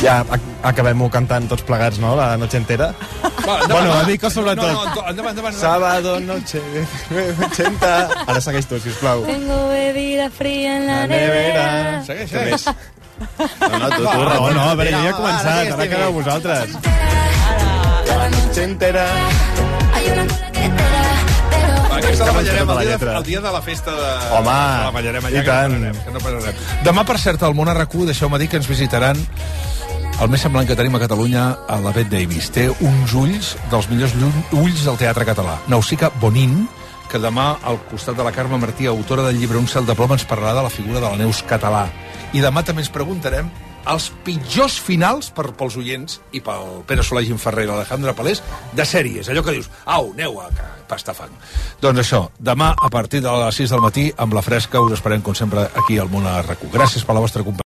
Ja acabem-ho cantant tots plegats, no?, la noche entera. Bueno, a Vico sobretot. No, endavant. Sábado, noche, 80... Ara segueix tu, sisplau. Tengo bebida fría en la nevera. Segueix. No, tu. No, a veure, jo ja he començat, ara quedeu vosaltres. La noche entera... Aquesta la ballarem el dia de la festa de... Home, la ballarem allà, i tant. que no pararem. Demà, per cert, al Món RQ, deixeu-me dir que ens visitaran el més semblant que tenim a Catalunya, a la Bette Davis. Té uns ulls dels millors ulls del teatre català. Nausica Bonin, que demà, al costat de la Carme Martí, autora del llibre Un cel de plom, ens parlarà de la figura de la Neus català. I demà també ens preguntarem els pitjors finals pels oients i pel Pere Solà, Gim Ferrer i l'Alejandra Palés de sèries. Allò que dius, au, aneu a pasta fang. Doncs això, demà a partir de les 6 del matí, amb la fresca, us esperem, com sempre, aquí al Món RQ. Gràcies per la vostra companyia.